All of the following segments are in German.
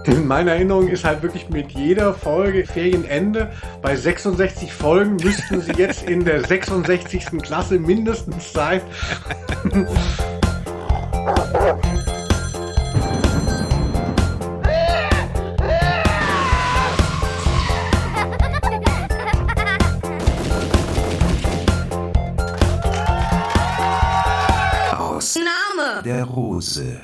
In meiner Erinnerung ist halt wirklich mit jeder Folge Ferienende. Bei 66 Folgen müssten sie jetzt in der 66. Klasse mindestens sein. Name der Rose.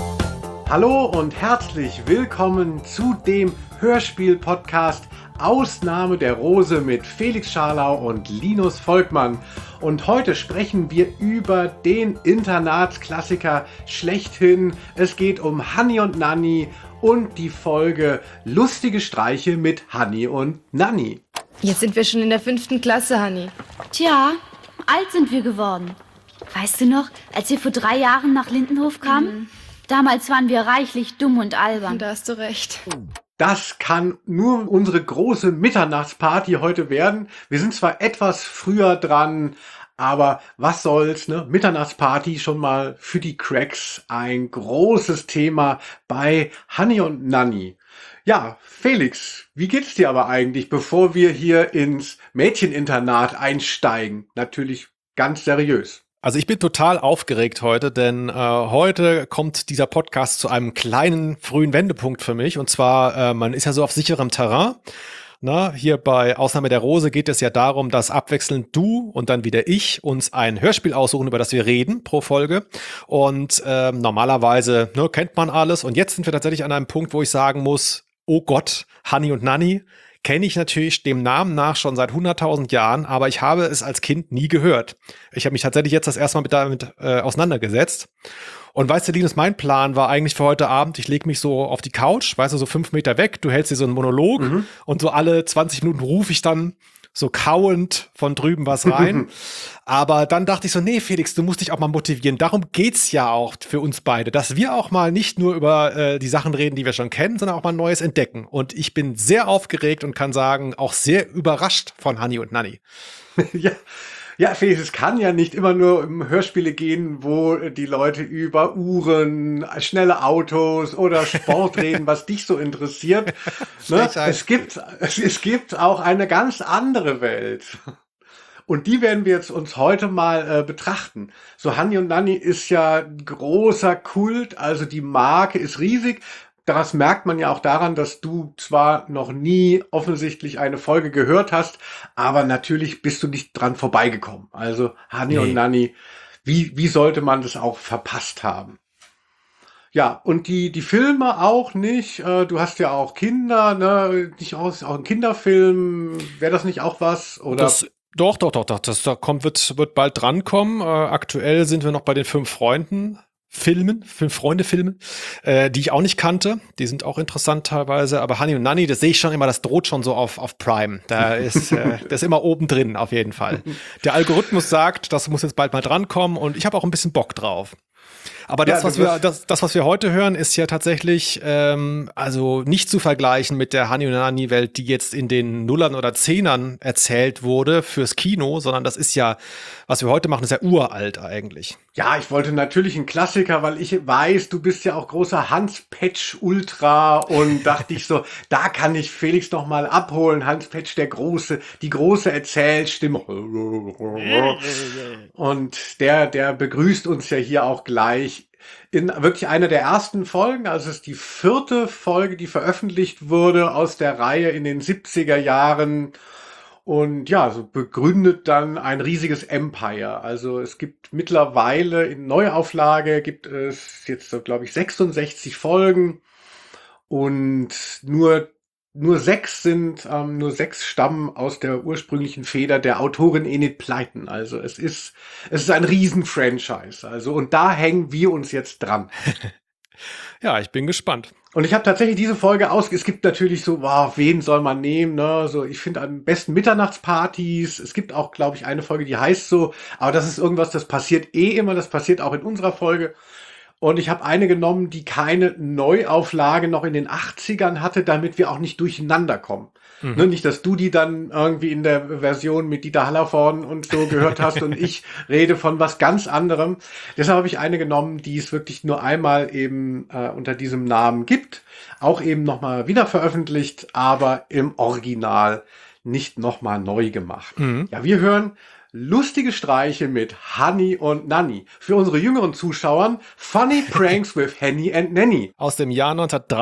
Hallo und herzlich willkommen zu dem Hörspiel-Podcast Ausnahme der Rose mit Felix Scharlau und Linus Volkmann. Und heute sprechen wir über den Internatsklassiker schlechthin. Es geht um Hanni und Nanni und die Folge Lustige Streiche mit Hanni und Nanni. Jetzt sind wir schon in der 5. Klasse, Hanni. Tja, alt sind wir geworden. Weißt du noch, als wir vor 3 Jahren nach Lindenhof kamen? Damals waren wir reichlich dumm und albern. Da hast du recht. Das kann nur unsere große Mitternachtsparty heute werden. Wir sind zwar etwas früher dran, aber was soll's, ne? Mitternachtsparty schon mal für die Cracks ein großes Thema bei Hanni und Nanni. Ja, Felix, wie geht's dir aber eigentlich, bevor wir hier ins Mädcheninternat einsteigen? Natürlich ganz seriös. Also ich bin total aufgeregt heute, denn heute kommt dieser Podcast zu einem kleinen, frühen Wendepunkt für mich. Und zwar, man ist ja so auf sicherem Terrain. Na, hier bei Ausnahme der Rose geht es ja darum, dass abwechselnd du und dann wieder ich uns ein Hörspiel aussuchen, über das wir reden pro Folge. Und normalerweise kennt man alles. Und jetzt sind wir tatsächlich an einem Punkt, wo ich sagen muss, oh Gott, Hanni und Nanni kenne ich natürlich dem Namen nach schon seit 100.000 Jahren, aber ich habe es als Kind nie gehört. Ich habe mich tatsächlich jetzt das erste Mal damit auseinandergesetzt. Und weißt du, Linus, mein Plan war eigentlich für heute Abend, ich lege mich so auf die Couch, weißt du, so 5 Meter weg, du hältst dir so einen Monolog und so alle 20 Minuten rufe ich dann so kauend von drüben was rein. Aber dann dachte ich so, nee, Felix, du musst dich auch mal motivieren. Darum geht's ja auch für uns beide, dass wir auch mal nicht nur über die Sachen reden, die wir schon kennen, sondern auch mal Neues entdecken. Und ich bin sehr aufgeregt und kann sagen, auch sehr überrascht von Hanni und Nanni. Ja, Felix, es kann ja nicht immer nur um Hörspiele gehen, wo die Leute über Uhren, schnelle Autos oder Sport reden, was dich so interessiert. Ne? Es gibt auch eine ganz andere Welt. Und die werden wir jetzt uns heute mal betrachten. So, Hanni und Nanni ist ja großer Kult, also die Marke ist riesig. Das merkt man ja auch daran, dass du zwar noch nie offensichtlich eine Folge gehört hast, aber natürlich bist du nicht dran vorbeigekommen. Also Hanni und Nanni, wie sollte man das auch verpasst haben? Ja, und die Filme auch nicht. Du hast ja auch Kinder, ne? Nicht auch ein Kinderfilm. Wäre das nicht auch was? Oder? Doch. Das wird bald drankommen. Aktuell sind wir noch bei den 5 Freunde-Filmen, die ich auch nicht kannte. Die sind auch interessant teilweise. Aber Hanni und Nanni, das sehe ich schon immer, das droht schon so auf Prime. Da ist das ist immer oben drin, auf jeden Fall. Der Algorithmus sagt, das muss jetzt bald mal drankommen und ich habe auch ein bisschen Bock drauf. Aber das, was wir heute hören, ist ja tatsächlich also nicht zu vergleichen mit der Hanni und Nanni-Welt, die jetzt in den Nullern oder Zehnern erzählt wurde fürs Kino, sondern das ist ja, was wir heute machen, ist ja uralt eigentlich. Ja, ich wollte natürlich einen Klassiker, weil ich weiß, du bist ja auch großer Hans-Petsch-Ultra und dachte ich so, da kann ich Felix noch mal abholen. Hans Petsch, die große Erzählstimme. Und der begrüßt uns ja hier auch gleich in wirklich einer der ersten Folgen. Also es ist die 4. Folge, die veröffentlicht wurde aus der Reihe in den 70er Jahren. Und ja, so begründet dann ein riesiges Empire. Also es gibt mittlerweile in Neuauflage gibt es jetzt so, glaube ich, 66 Folgen und nur 6 stammen aus der ursprünglichen Feder der Autorin Enid Blyton. Also es ist ein Riesen-Franchise. Also und da hängen wir uns jetzt dran. Ja, ich bin gespannt. Und ich habe tatsächlich diese Folge es gibt natürlich so, wow, wen soll man nehmen, ne? So, ich finde am besten Mitternachtspartys. Es gibt auch, glaube ich, eine Folge, die heißt so, aber das ist irgendwas, das passiert immer, das passiert auch in unserer Folge. Und ich habe eine genommen, die keine Neuauflage noch in den 80ern hatte, damit wir auch nicht durcheinander kommen. Ne, nicht, dass du die dann irgendwie in der Version mit Dieter Hallervorden und so gehört hast und ich rede von was ganz anderem. Deshalb habe ich eine genommen, die es wirklich nur einmal eben unter diesem Namen gibt. Auch eben nochmal wieder veröffentlicht, aber im Original nicht nochmal neu gemacht. Ja, wir hören lustige Streiche mit Honey und Nanny. Für unsere jüngeren Zuschauern, Funny Pranks with Henny and Nanny. Aus dem Jahr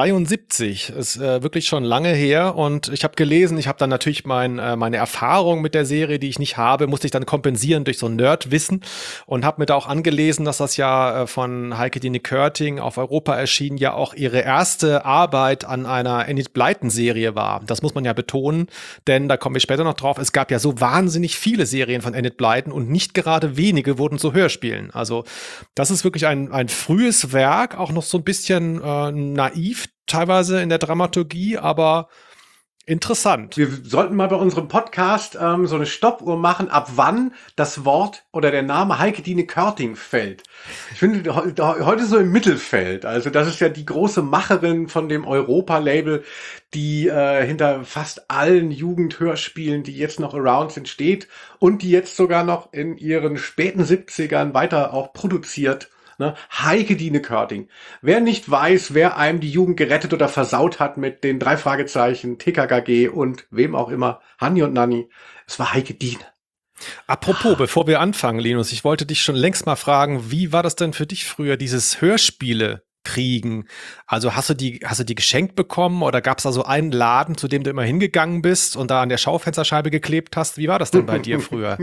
1973. Ist wirklich schon lange her. Und ich habe gelesen, ich habe dann natürlich meine Erfahrung mit der Serie, die ich nicht habe, musste ich dann kompensieren durch so ein Nerdwissen. Und habe mir da auch angelesen, dass das ja von Heike-Dine Körting auf Europa erschienen, ja auch ihre erste Arbeit an einer Enid Blyton-Serie war. Das muss man ja betonen, denn da kommen wir später noch drauf. Es gab ja so wahnsinnig viele Serien von Enid Blyton und nicht gerade wenige wurden zu Hörspielen. Also das ist wirklich ein frühes Werk, auch noch so ein bisschen naiv teilweise in der Dramaturgie, aber interessant. Wir sollten mal bei unserem Podcast so eine Stoppuhr machen, ab wann das Wort oder der Name Heike-Dine Körting fällt. Ich finde heute so im Mittelfeld. Also das ist ja die große Macherin von dem Europa-Label, die hinter fast allen Jugendhörspielen, die jetzt noch around sind, steht und die jetzt sogar noch in ihren späten 70ern weiter auch produziert. Ne? Heike-Dine Körting. Wer nicht weiß, wer einem die Jugend gerettet oder versaut hat mit den 3 Fragezeichen, TKKG und wem auch immer, Hanni und Nanni, es war Heike-Dine. Apropos, bevor wir anfangen, Linus, ich wollte dich schon längst mal fragen, wie war das denn für dich früher, dieses Hörspiele kriegen? Also hast du die geschenkt bekommen oder gab es da so einen Laden, zu dem du immer hingegangen bist und da an der Schaufensterscheibe geklebt hast? Wie war das denn bei dir früher?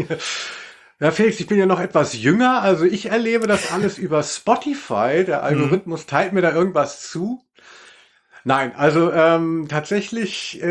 Ja, Felix, ich bin ja noch etwas jünger, also ich erlebe das alles über Spotify. Der Algorithmus teilt mir da irgendwas zu. Nein, also tatsächlich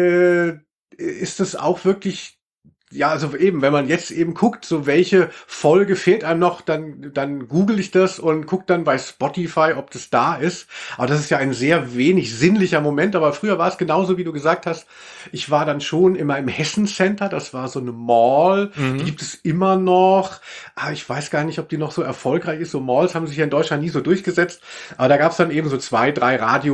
ist es auch wirklich, ja, also eben, wenn man jetzt eben guckt, so welche Folge fehlt einem noch, dann google ich das und gucke dann bei Spotify, ob das da ist. Aber das ist ja ein sehr wenig sinnlicher Moment. Aber früher war es genauso, wie du gesagt hast. Ich war dann schon immer im Hessen Center. Das war so eine Mall. Die gibt es immer noch. Aber ich weiß gar nicht, ob die noch so erfolgreich ist. So Malls haben sich ja in Deutschland nie so durchgesetzt. Aber da gab es dann eben so 2, 3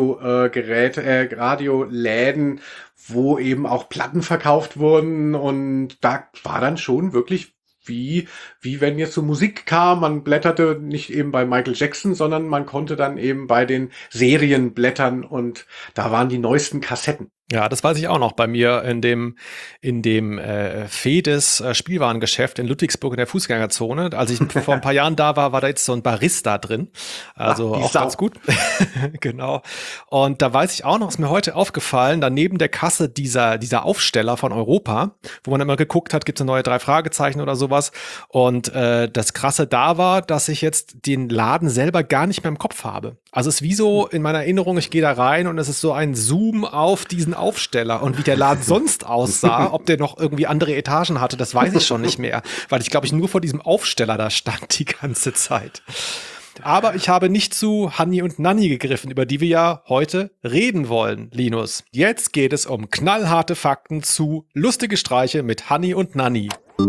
Radioläden, wo eben auch Platten verkauft wurden und da war dann schon wirklich wie wenn jetzt so Musik kam, man blätterte nicht eben bei Michael Jackson, sondern man konnte dann eben bei den Serien blättern und da waren die neuesten Kassetten. Ja, das weiß ich auch noch bei mir in dem Fedes Spielwarengeschäft in Ludwigsburg in der Fußgängerzone. Als ich vor ein paar Jahren da war, war da jetzt so ein Barista drin. Also auch ganz gut. Genau. Und da weiß ich auch noch, ist mir heute aufgefallen, da neben der Kasse dieser Aufsteller von Europa, wo man immer geguckt hat, gibt es eine neue 3 Fragezeichen oder sowas. Und das Krasse da war, dass ich jetzt den Laden selber gar nicht mehr im Kopf habe. Also es ist wie so in meiner Erinnerung, ich gehe da rein und es ist so ein Zoom auf diesen Aufsteller und wie der Laden sonst aussah, ob der noch irgendwie andere Etagen hatte, das weiß ich schon nicht mehr, weil ich glaube, ich nur vor diesem Aufsteller da stand die ganze Zeit. Aber ich habe nicht zu Hanni und Nanni gegriffen, über die wir ja heute reden wollen, Linus. Jetzt geht es um knallharte Fakten zu lustige Streiche mit Hanni und Nanni.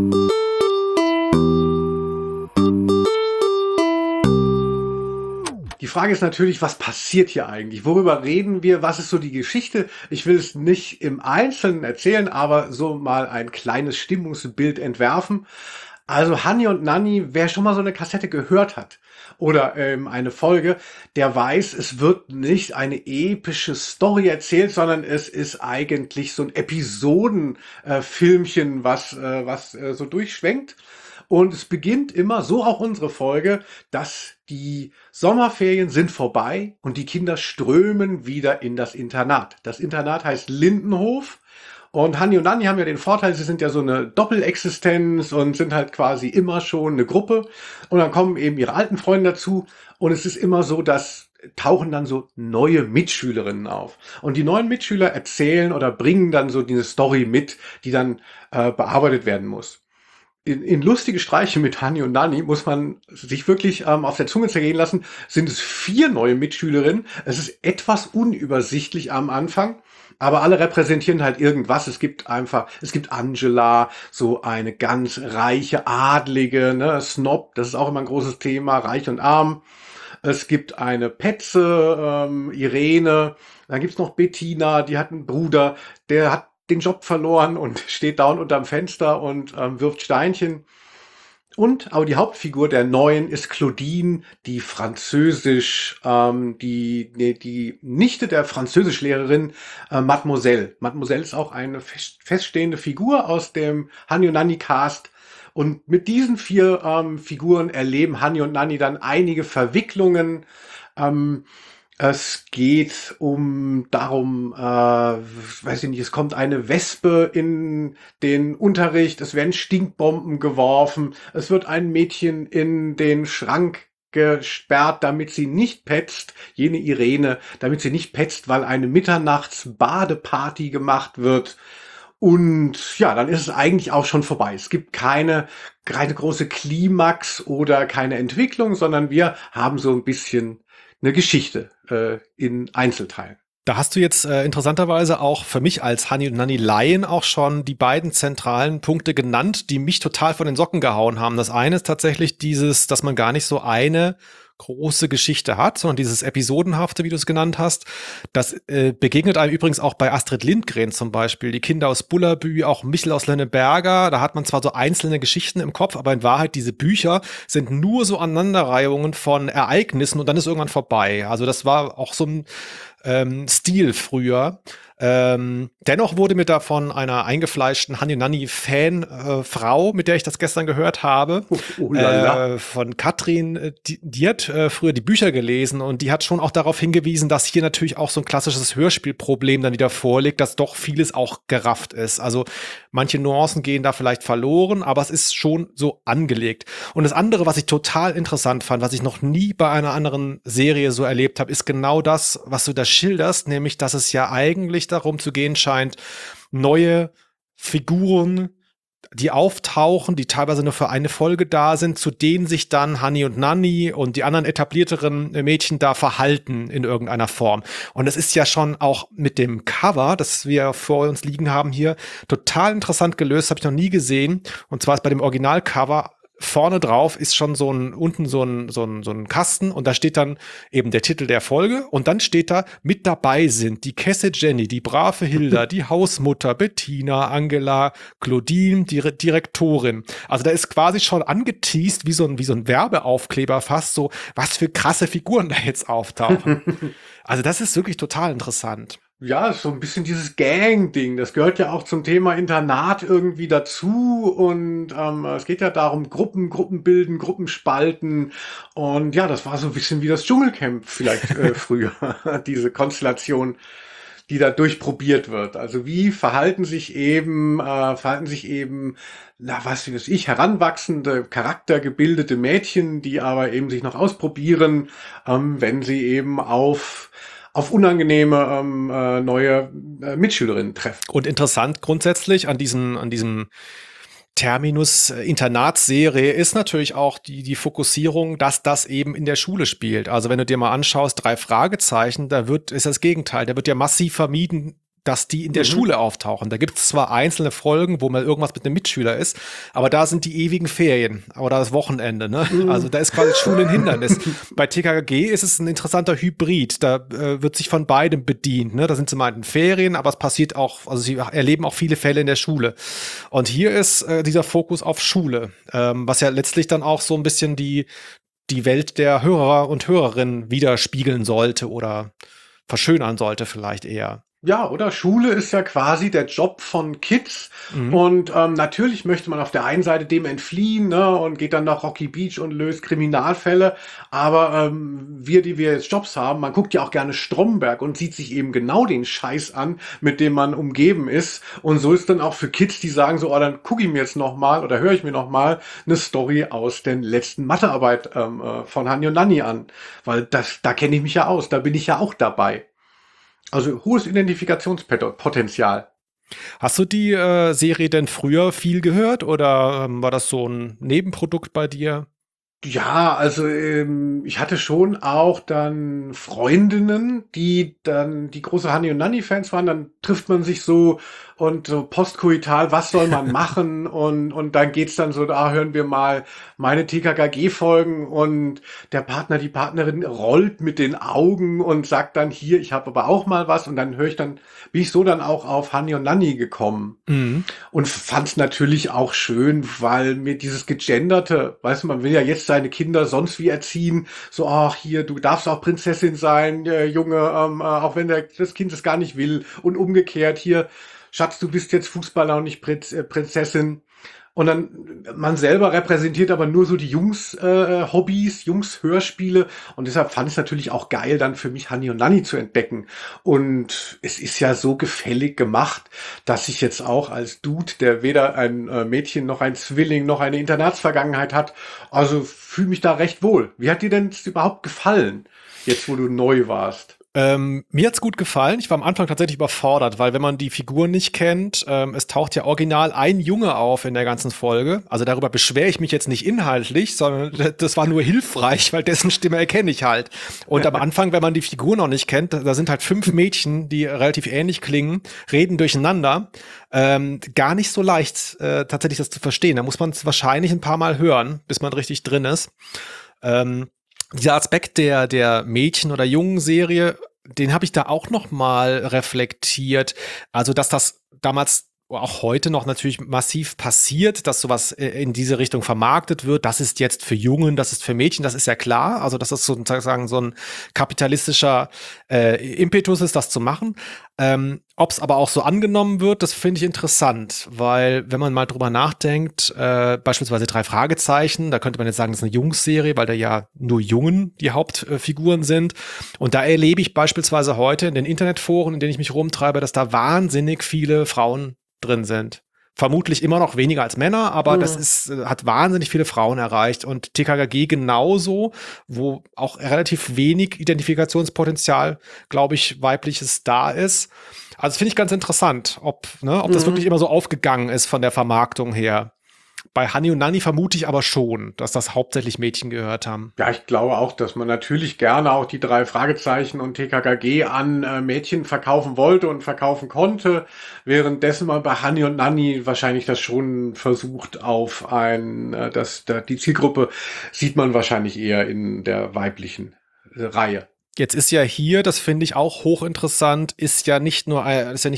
Die Frage ist natürlich, was passiert hier eigentlich? Worüber reden wir? Was ist so die Geschichte? Ich will es nicht im Einzelnen erzählen, aber so mal ein kleines Stimmungsbild entwerfen. Also Hanni und Nanni, wer schon mal so eine Kassette gehört hat oder eine Folge, der weiß, es wird nicht eine epische Story erzählt, sondern es ist eigentlich so ein Episodenfilmchen, was so durchschwenkt. Und es beginnt immer, so auch unsere Folge, dass die Sommerferien sind vorbei und die Kinder strömen wieder in das Internat. Das Internat heißt Lindenhof. Und Hanni und Nanni haben ja den Vorteil, sie sind ja so eine Doppelexistenz und sind halt quasi immer schon eine Gruppe. Und dann kommen eben ihre alten Freunde dazu. Und es ist immer so, dass tauchen dann so neue Mitschülerinnen auf. Und die neuen Mitschüler erzählen oder bringen dann so diese Story mit, die dann bearbeitet werden muss. In lustige Streiche mit Hanni und Nanni muss man sich wirklich auf der Zunge zergehen lassen, sind es 4 neue Mitschülerinnen. Es ist etwas unübersichtlich am Anfang, aber alle repräsentieren halt irgendwas. Es gibt Angela, so eine ganz reiche Adlige, ne, Snob, das ist auch immer ein großes Thema, reich und arm. Es gibt eine Petze, Irene. Dann gibt's noch Bettina, die hat einen Bruder, der hat den Job verloren und steht dauernd unterm Fenster und wirft Steinchen. Aber die Hauptfigur der neuen ist Claudine, die die Nichte der Französischlehrerin Mademoiselle. Mademoiselle ist auch eine feststehende Figur aus dem Hani und Nanny Cast. Und mit diesen 4 Figuren erleben Hani und Nanny dann einige Verwicklungen. Ähm, Es geht darum, weiß ich nicht, es kommt eine Wespe in den Unterricht, es werden Stinkbomben geworfen, es wird ein Mädchen in den Schrank gesperrt, damit sie nicht petzt, jene Irene, damit sie nicht petzt, weil eine Mitternachtsbadeparty gemacht wird. Und ja, dann ist es eigentlich auch schon vorbei. Es gibt keine große Klimax oder keine Entwicklung, sondern wir haben so ein bisschen eine Geschichte in Einzelteilen. Da hast du jetzt interessanterweise auch für mich als Hani und Nanny Laien auch schon die beiden zentralen Punkte genannt, die mich total von den Socken gehauen haben. Das eine ist tatsächlich dieses, dass man gar nicht so eine große Geschichte hat, sondern dieses Episodenhafte, wie du es genannt hast. Das begegnet einem übrigens auch bei Astrid Lindgren zum Beispiel. Die Kinder aus Bullerbü, auch Michel aus Lenneberger. Da hat man zwar so einzelne Geschichten im Kopf, aber in Wahrheit diese Bücher sind nur so Aneinanderreihungen von Ereignissen und dann ist irgendwann vorbei. Also das war auch so ein Stil früher. Dennoch wurde mir da von einer eingefleischten Hani-Nanny-Fan-Frau, mit der ich das gestern gehört habe, von Katrin, die hat früher die Bücher gelesen und die hat schon auch darauf hingewiesen, dass hier natürlich auch so ein klassisches Hörspielproblem dann wieder vorliegt, dass doch vieles auch gerafft ist. Also manche Nuancen gehen da vielleicht verloren, aber es ist schon so angelegt. Und das andere, was ich total interessant fand, was ich noch nie bei einer anderen Serie so erlebt habe, ist genau das, was du da schilderst, nämlich, dass es ja eigentlich darum zu gehen scheint, neue Figuren, die auftauchen, die teilweise nur für eine Folge da sind, zu denen sich dann Hani und Nanny und die anderen etablierteren Mädchen da verhalten in irgendeiner Form. Und es ist ja schon auch mit dem Cover, das wir vor uns liegen haben hier, total interessant gelöst, habe ich noch nie gesehen. Und zwar ist bei dem Originalcover vorne drauf ist schon unten so ein Kasten und da steht dann eben der Titel der Folge und dann steht da, mit dabei sind die Kesse Jenny, die brave Hilda, die Hausmutter, Bettina, Angela, Claudine, die Direktorin. Also da ist quasi schon angeteast wie so ein Werbeaufkleber fast so, was für krasse Figuren da jetzt auftauchen. Also das ist wirklich total interessant. Ja, so ein bisschen dieses Gang-Ding. Das gehört ja auch zum Thema Internat irgendwie dazu. Und es geht ja darum, Gruppen bilden, Gruppen spalten. Und ja, das war so ein bisschen wie das Dschungelcamp vielleicht früher. Diese Konstellation, die da durchprobiert wird. Also wie verhalten sich eben, heranwachsende, charaktergebildete Mädchen, die aber eben sich noch ausprobieren, wenn sie eben auf unangenehme neue Mitschülerinnen treffen. Und interessant grundsätzlich an diesem Terminus Internatsserie ist natürlich auch die Fokussierung, dass das eben in der Schule spielt. Also wenn du dir mal anschaust, 3 Fragezeichen, ist das Gegenteil. Da wird ja massiv vermieden, dass die in der Schule auftauchen. Da gibt es zwar einzelne Folgen, wo mal irgendwas mit einem Mitschüler ist, aber da sind die ewigen Ferien oder das Wochenende. Ne? Also da ist quasi Schule ein Hindernis. Bei TKKG ist es ein interessanter Hybrid. Da wird sich von beidem bedient. Ne? Da sind sie mal in den Ferien, aber es passiert auch, also sie erleben auch viele Fälle in der Schule. Und hier ist dieser Fokus auf Schule, was ja letztlich dann auch so ein bisschen die Welt der Hörer und Hörerinnen widerspiegeln sollte oder verschönern sollte vielleicht eher. Ja, oder? Schule ist ja quasi der Job von Kids. Und natürlich möchte man auf der einen Seite dem entfliehen, ne, und geht dann nach Rocky Beach und löst Kriminalfälle. Aber die wir jetzt Jobs haben, man guckt ja auch gerne Stromberg und sieht sich eben genau den Scheiß an, mit dem man umgeben ist. Und so ist dann auch für Kids, die sagen so, dann gucke ich mir jetzt nochmal oder höre ich mir nochmal eine Story aus der letzten Mathearbeit von Hani und Nanny an. Weil da kenne ich mich ja aus, da bin ich ja auch dabei. Also hohes Identifikationspotenzial. Hast du die Serie denn früher viel gehört oder war das so ein Nebenprodukt bei dir? Ja, also ich hatte schon auch dann Freundinnen, die dann die große Hani und Nanny-Fans waren. Dann trifft man sich so und so postkoital, was soll man machen? Und dann geht's dann so, da hören wir mal meine TKKG-Folgen und der Partner, die Partnerin rollt mit den Augen und sagt dann hier, ich habe aber auch mal was. Und dann bin ich so dann auch auf Hani und Nanny gekommen. Mhm. Und fand es natürlich auch schön, weil mir dieses Gegenderte, weißt du, man will ja jetzt seine Kinder sonst wie erziehen, so, ach hier, du darfst auch Prinzessin sein, Junge, auch wenn das Kind es gar nicht will. Und umgekehrt hier, Schatz, du bist jetzt Fußballer und nicht Prinzessin. Und dann, man selber repräsentiert aber nur so die Jungs-Hobbys, Jungs-Hörspiele. Und deshalb fand ich es natürlich auch geil, dann für mich Hani und Nanny zu entdecken. Und es ist ja so gefällig gemacht, dass ich jetzt auch als Dude, der weder ein Mädchen noch ein Zwilling noch eine Internatsvergangenheit hat, also fühle mich da recht wohl. Wie hat dir denn das überhaupt gefallen, jetzt wo du neu warst? Mir hat's gut gefallen. Ich war am Anfang tatsächlich überfordert, weil wenn man die Figuren nicht kennt, es taucht ja original ein Junge auf in der ganzen Folge. Also darüber beschwere ich mich jetzt nicht inhaltlich, sondern das war nur hilfreich, weil dessen Stimme erkenne ich halt. Und am Anfang, wenn man die Figur noch nicht kennt, da sind halt 5 Mädchen, die relativ ähnlich klingen, reden durcheinander. Gar nicht so leicht, tatsächlich das zu verstehen. Da muss man es wahrscheinlich ein paar Mal hören, bis man richtig drin ist. Dieser Aspekt der Mädchen- oder Jungen-Serie, den habe ich da auch noch mal reflektiert. Also, dass das damals auch heute noch natürlich massiv passiert, dass sowas in diese Richtung vermarktet wird. Das ist jetzt für Jungen, das ist für Mädchen, das ist ja klar. Also, dass das sozusagen so ein kapitalistischer Impetus ist, das zu machen. Ob es aber auch so angenommen wird, das finde ich interessant, weil wenn man mal drüber nachdenkt, beispielsweise 3 Fragezeichen, da könnte man jetzt sagen, das ist eine Jungsserie, weil da ja nur Jungen die Hauptfiguren sind. Und da erlebe ich beispielsweise heute in den Internetforen, in denen ich mich rumtreibe, dass da wahnsinnig viele Frauen drin sind. Vermutlich immer noch weniger als Männer, aber das hat wahnsinnig viele Frauen erreicht und TKKG genauso, wo auch relativ wenig Identifikationspotenzial, glaube ich, weibliches da ist. Also das finde ich ganz interessant, ob das wirklich immer so aufgegangen ist von der Vermarktung her. Bei Hani und Nanny vermute ich aber schon, dass das hauptsächlich Mädchen gehört haben. Ja, ich glaube auch, dass man natürlich gerne auch die 3 Fragezeichen und TKKG an Mädchen verkaufen wollte und verkaufen konnte, währenddessen man bei Hani und Nanny wahrscheinlich das schon versucht auf die Zielgruppe sieht man wahrscheinlich eher in der weiblichen Reihe. Jetzt ist ja hier, das finde ich auch hochinteressant, sind ja nicht nur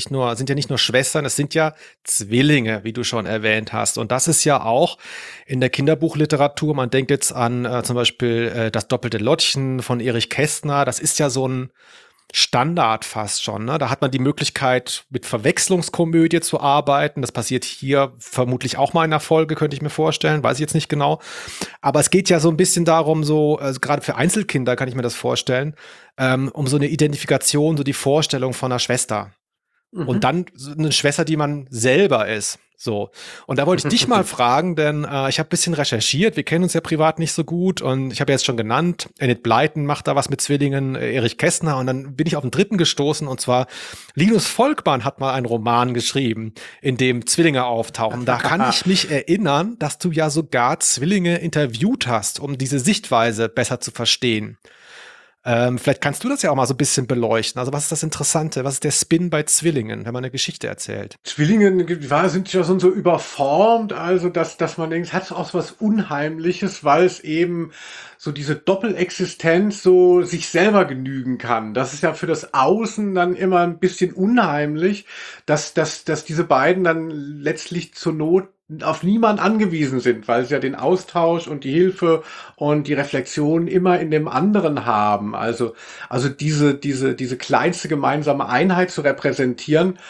Schwestern, es sind ja Zwillinge, wie du schon erwähnt hast. Und das ist ja auch in der Kinderbuchliteratur, man denkt jetzt an zum Beispiel Das doppelte Lottchen von Erich Kästner, das ist ja so ein Standard fast schon, ne? Da hat man die Möglichkeit, mit Verwechslungskomödie zu arbeiten. Das passiert hier vermutlich auch mal in der Folge, könnte ich mir vorstellen. Weiß ich jetzt nicht genau. Aber es geht ja so ein bisschen darum, also gerade für Einzelkinder kann ich mir das vorstellen, um so eine Identifikation, so die Vorstellung von einer Schwester. Und dann so eine Schwester, die man selber ist. So. Und da wollte ich dich mal fragen, denn ich habe ein bisschen recherchiert. Wir kennen uns ja privat nicht so gut. Und ich habe ja jetzt schon genannt, Enid Blyton macht da was mit Zwillingen, Erich Kästner. Und dann bin ich auf den 3. gestoßen. Und zwar Linus Volkmann hat mal einen Roman geschrieben, in dem Zwillinge auftauchen. Da kann ich mich erinnern, dass du ja sogar Zwillinge interviewt hast, um diese Sichtweise besser zu verstehen. Vielleicht kannst du das ja auch mal so ein bisschen beleuchten. Also was ist das Interessante? Was ist der Spin bei Zwillingen, wenn man eine Geschichte erzählt? Zwillinge sind ja schon so überformt, also dass man denkt, es hat auch so was Unheimliches, weil es eben so diese Doppelexistenz so sich selber genügen kann. Das ist ja für das Außen dann immer ein bisschen unheimlich, dass diese beiden dann letztlich zur Not auf niemand angewiesen sind, weil sie ja den Austausch und die Hilfe und die Reflexion immer in dem anderen haben. Also diese kleinste gemeinsame Einheit zu repräsentieren,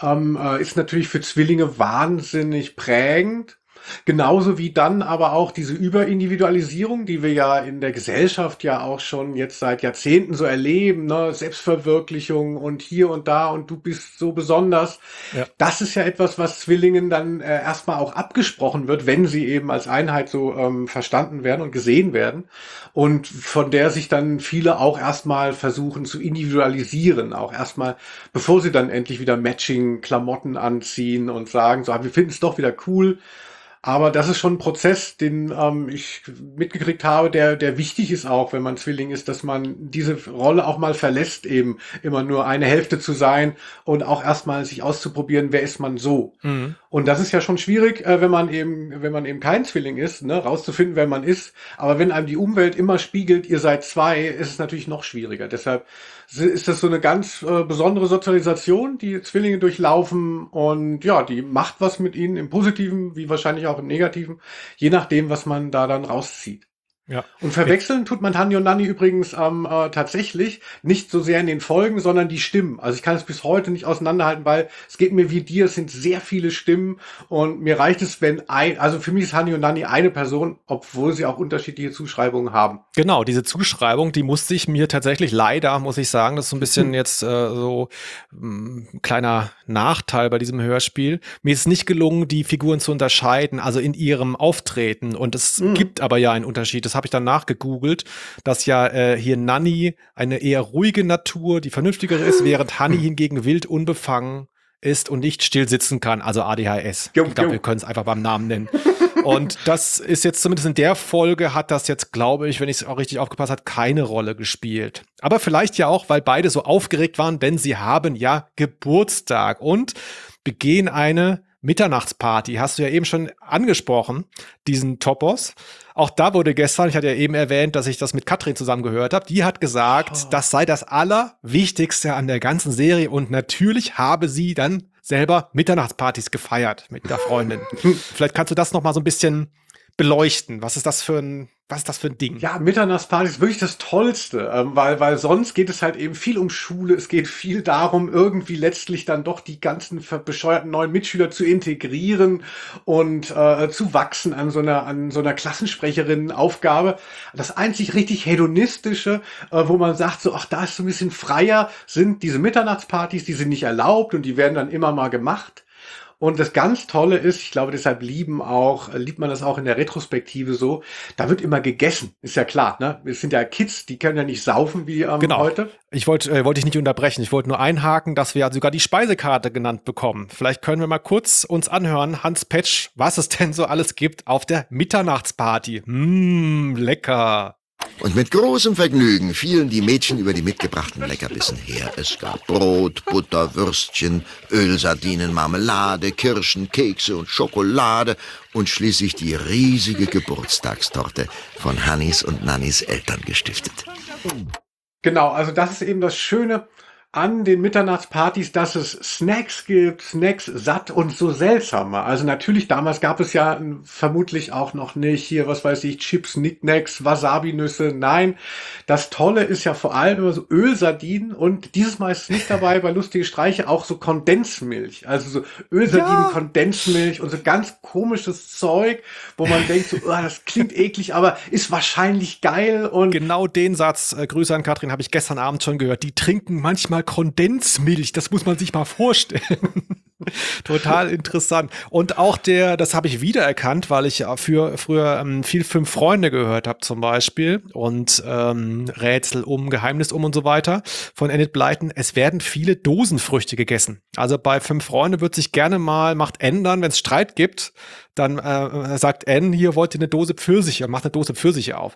ist natürlich für Zwillinge wahnsinnig prägend. Genauso wie dann aber auch diese Überindividualisierung, die wir ja in der Gesellschaft ja auch schon jetzt seit Jahrzehnten so erleben, ne? Selbstverwirklichung und hier und da und du bist so besonders. Ja. Das ist ja etwas, was Zwillingen dann erstmal auch abgesprochen wird, wenn sie eben als Einheit so verstanden werden und gesehen werden. Und von der sich dann viele auch erstmal versuchen zu individualisieren, auch erstmal, bevor sie dann endlich wieder Matching-Klamotten anziehen und sagen, so, wir finden es doch wieder cool. Aber das ist schon ein Prozess, den ich mitgekriegt habe, der wichtig ist auch, wenn man Zwilling ist, dass man diese Rolle auch mal verlässt, eben immer nur eine Hälfte zu sein und auch erstmal sich auszuprobieren, wer ist man so. Mhm. Und das ist ja schon schwierig, wenn man eben kein Zwilling ist, ne, rauszufinden, wer man ist. Aber wenn einem die Umwelt immer spiegelt, ihr seid zwei, ist es natürlich noch schwieriger. Deshalb ist das so eine ganz besondere Sozialisation, die Zwillinge durchlaufen, und ja, die macht was mit ihnen im Positiven, wie wahrscheinlich auch im Negativen, je nachdem, was man da dann rauszieht. Ja. Und verwechseln tut man Hanni und Nanni übrigens tatsächlich nicht so sehr in den Folgen, sondern die Stimmen. Also ich kann es bis heute nicht auseinanderhalten, weil es geht mir wie dir, es sind sehr viele Stimmen, und mir reicht es, wenn also für mich ist Hanni und Nanni eine Person, obwohl sie auch unterschiedliche Zuschreibungen haben. Genau, diese Zuschreibung, die musste ich mir tatsächlich leider, muss ich sagen, das ist so ein bisschen jetzt so ein kleiner Nachteil bei diesem Hörspiel. Mir ist nicht gelungen, die Figuren zu unterscheiden, also in ihrem Auftreten. Und es gibt aber ja einen Unterschied. Das habe ich dann nachgegoogelt, dass ja hier Nanni eine eher ruhige Natur, die vernünftigere ist, während Hanni hingegen wild unbefangen ist und nicht still sitzen kann, also ADHS. Ich glaube, wir können es einfach beim Namen nennen. Und das ist jetzt zumindest in der Folge, hat das jetzt, glaube ich, wenn ich es auch richtig aufgepasst habe, keine Rolle gespielt. Aber vielleicht ja auch, weil beide so aufgeregt waren, denn sie haben ja Geburtstag und begehen eine Mitternachtsparty. Hast du ja eben schon angesprochen, diesen Topos. Auch da wurde gestern, ich hatte ja eben erwähnt, dass ich das mit Katrin zusammen gehört habe, die hat gesagt, das sei das Allerwichtigste an der ganzen Serie, und natürlich habe sie dann selber Mitternachtspartys gefeiert mit der Freundin. Vielleicht kannst du das noch mal so ein bisschen beleuchten. Was ist das für ein Ding? Ja, Mitternachtsparty ist wirklich das Tollste, weil sonst geht es halt eben viel um Schule, es geht viel darum, irgendwie letztlich dann doch die ganzen bescheuerten neuen Mitschüler zu integrieren und zu wachsen an so einer Klassensprecherinnen-Aufgabe. Das einzig richtig hedonistische, wo man sagt, so, ach, da ist so ein bisschen freier, sind diese Mitternachtspartys, die sind nicht erlaubt und die werden dann immer mal gemacht. Und das ganz Tolle ist, ich glaube, deshalb liebt man das auch in der Retrospektive so, da wird immer gegessen, ist ja klar, ne? Es sind ja Kids, die können ja nicht saufen wie heute. Ich wollte dich nicht unterbrechen, ich wollte nur einhaken, dass wir sogar die Speisekarte genannt bekommen. Vielleicht können wir mal kurz uns anhören, Hans Petsch, was es denn so alles gibt auf der Mitternachtsparty. Lecker. Und mit großem Vergnügen fielen die Mädchen über die mitgebrachten Leckerbissen her. Es gab Brot, Butter, Würstchen, Ölsardinen, Marmelade, Kirschen, Kekse und Schokolade und schließlich die riesige Geburtstagstorte von Hannis und Nannis Eltern gestiftet. Genau, also das ist eben das Schöne an den Mitternachtspartys, dass es Snacks gibt, Snacks satt und so seltsamer. Also natürlich, damals gab es ja vermutlich auch noch nicht hier, was weiß ich, Chips, Knickknacks, Wasabi-Nüsse. Nein, das Tolle ist ja vor allem immer so Ölsardinen, und dieses Mal ist es nicht dabei, bei Lustige Streiche auch so Kondensmilch. Also so Ölsardinen, ja. Kondensmilch und so ganz komisches Zeug, wo man denkt so, oh, das klingt eklig, aber ist wahrscheinlich geil. Und genau den Satz, Grüße an Katrin, habe ich gestern Abend schon gehört. Die trinken manchmal Kondensmilch, das muss man sich mal vorstellen. Total interessant. Und auch das habe ich wiedererkannt, weil ich früher viel Fünf Freunde gehört habe zum Beispiel und Rätsel Geheimnis und so weiter von Enid Blyton. Es werden viele Dosenfrüchte gegessen. Also bei Fünf Freunde wird sich gerne mal, macht N dann, wenn es Streit gibt, dann sagt N, hier wollt ihr eine Dose Pfirsiche, macht eine Dose Pfirsiche auf.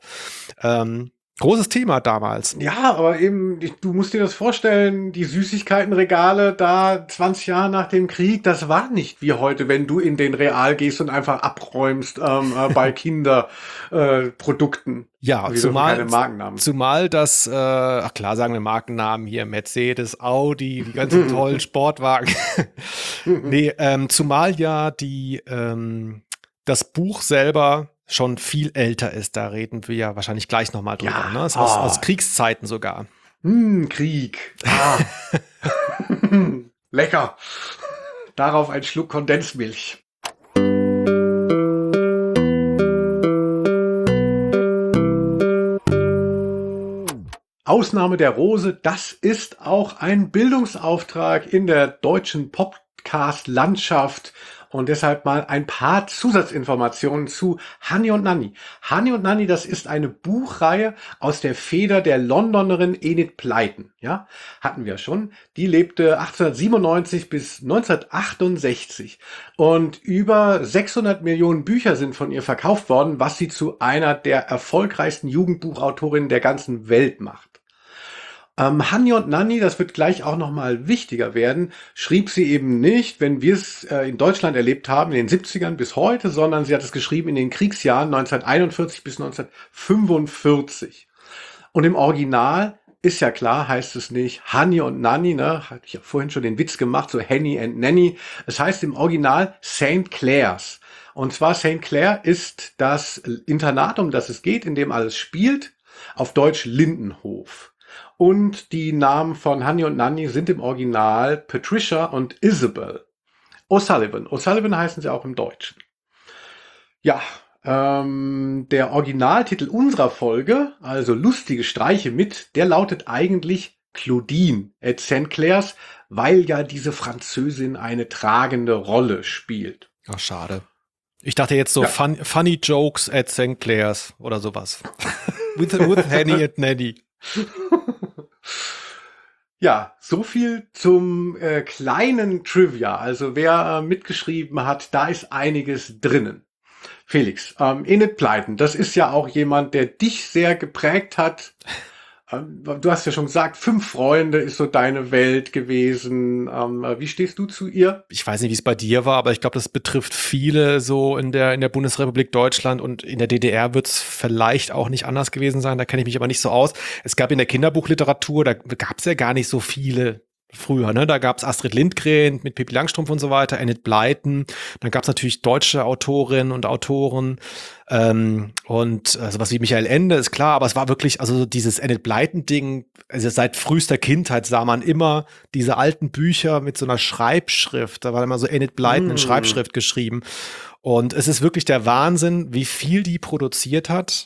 Großes Thema damals. Ja, aber eben, du musst dir das vorstellen, die Süßigkeitenregale da 20 Jahre nach dem Krieg, das war nicht wie heute, wenn du in den Real gehst und einfach abräumst bei Kinderprodukten. Ja, zumal das, ach klar, sagen wir Markennamen hier, Mercedes, Audi, die ganzen tollen Sportwagen. Nee, zumal ja das Buch selber schon viel älter ist. Da reden wir ja wahrscheinlich gleich nochmal drüber. Ja. Ne? Ist aus Kriegszeiten sogar. Krieg. Ah. Lecker. Darauf ein Schluck Kondensmilch. Ausnahme der Rose, das ist auch ein Bildungsauftrag in der deutschen Podcast-Landschaft. Und deshalb mal ein paar Zusatzinformationen zu Hanni und Nanni. Hanni und Nanni, das ist eine Buchreihe aus der Feder der Londonerin Enid Blyton. Ja, hatten wir schon. Die lebte 1897 bis 1968. Und über 600 Millionen Bücher sind von ihr verkauft worden, was sie zu einer der erfolgreichsten Jugendbuchautorinnen der ganzen Welt macht. Hanni und Nanni, das wird gleich auch nochmal wichtiger werden, schrieb sie eben nicht, wenn wir es in Deutschland erlebt haben, in den 70ern bis heute, sondern sie hat es geschrieben in den Kriegsjahren 1941 bis 1945. Und im Original ist ja klar, heißt es nicht Hanni und Nanni, ne? Hatte ich ja vorhin schon den Witz gemacht, so Henny and Nanny. Es heißt im Original St. Clair's. Und zwar St. Clair ist das Internat, um das es geht, in dem alles spielt, auf Deutsch Lindenhof. Und die Namen von Hanni und Nanni sind im Original Patricia und Isabel O'Sullivan. O'Sullivan heißen sie auch im Deutschen. Ja, der Originaltitel unserer Folge, also lustige Streiche mit, der lautet eigentlich Claudine at St. Clair's, weil ja diese Französin eine tragende Rolle spielt. Ach, schade. Ich dachte jetzt so Ja. funny Jokes at St. Clair's oder sowas. with Hanni and Nanny. Ja, so viel zum kleinen Trivia. Also wer mitgeschrieben hat, da ist einiges drinnen. Felix, Enid Blyton, das ist ja auch jemand, der dich sehr geprägt hat. Du hast ja schon gesagt, 5 Freunde ist so deine Welt gewesen. Wie stehst du zu ihr? Ich weiß nicht, wie es bei dir war, aber ich glaube, das betrifft viele so in der Bundesrepublik Deutschland, und in der DDR wird es vielleicht auch nicht anders gewesen sein. Da kenne ich mich aber nicht so aus. Es gab in der Kinderbuchliteratur, da gab es ja gar nicht so viele früher, ne? Da gab es Astrid Lindgren mit Pippi Langstrumpf und so weiter, Enid Blyton. Dann gab es natürlich deutsche Autorinnen und Autoren und sowas wie Michael Ende, ist klar, aber es war wirklich, also dieses Enid Blyton-Ding, also seit frühester Kindheit sah man immer diese alten Bücher mit so einer Schreibschrift. Da war immer so Enid Blyton in Schreibschrift geschrieben. Und es ist wirklich der Wahnsinn, wie viel die produziert hat.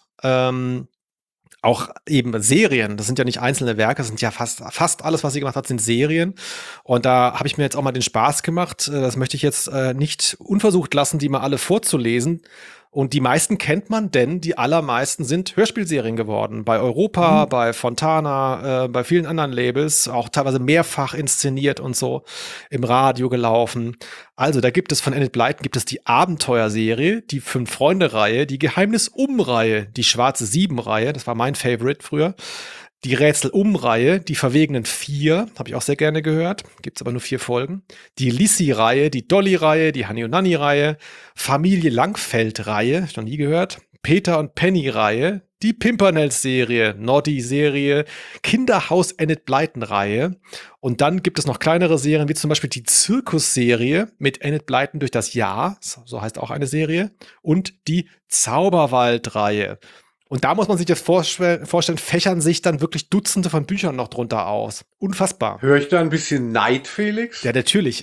Auch eben Serien, das sind ja nicht einzelne Werke, das sind ja fast alles, was sie gemacht hat, sind Serien. Und da habe ich mir jetzt auch mal den Spaß gemacht, das möchte ich jetzt nicht unversucht lassen, die mal alle vorzulesen. Und die meisten kennt man, denn die allermeisten sind Hörspielserien geworden. Bei Europa, bei Fontana, bei vielen anderen Labels, auch teilweise mehrfach inszeniert und so im Radio gelaufen. Also da gibt es von Enid Blyton gibt es die Abenteuerserie, die 5-Freunde-Reihe, die Geheimnis-Um-Reihe, die Schwarze 7-Reihe, das war mein Favorite früher. Die Rätsel-Um-Reihe, die Verwegenen 4, habe ich auch sehr gerne gehört, gibt's aber nur 4 Folgen. Die Lissi-Reihe, die Dolly-Reihe, die Hanni und Nanni-Reihe, Familie Langfeld-Reihe, noch nie gehört. Peter und Penny-Reihe, die Pimpernels-Serie, Noddy-Serie, Kinderhaus Enid Blyton-Reihe. Und dann gibt es noch kleinere Serien, wie zum Beispiel die Zirkus-Serie mit Enid Blyton durch das Jahr, so heißt auch eine Serie, und die Zauberwald-Reihe. Und da muss man sich das vorstellen, fächern sich dann wirklich Dutzende von Büchern noch drunter aus. Unfassbar. Höre ich da ein bisschen Neid, Felix? Ja, natürlich.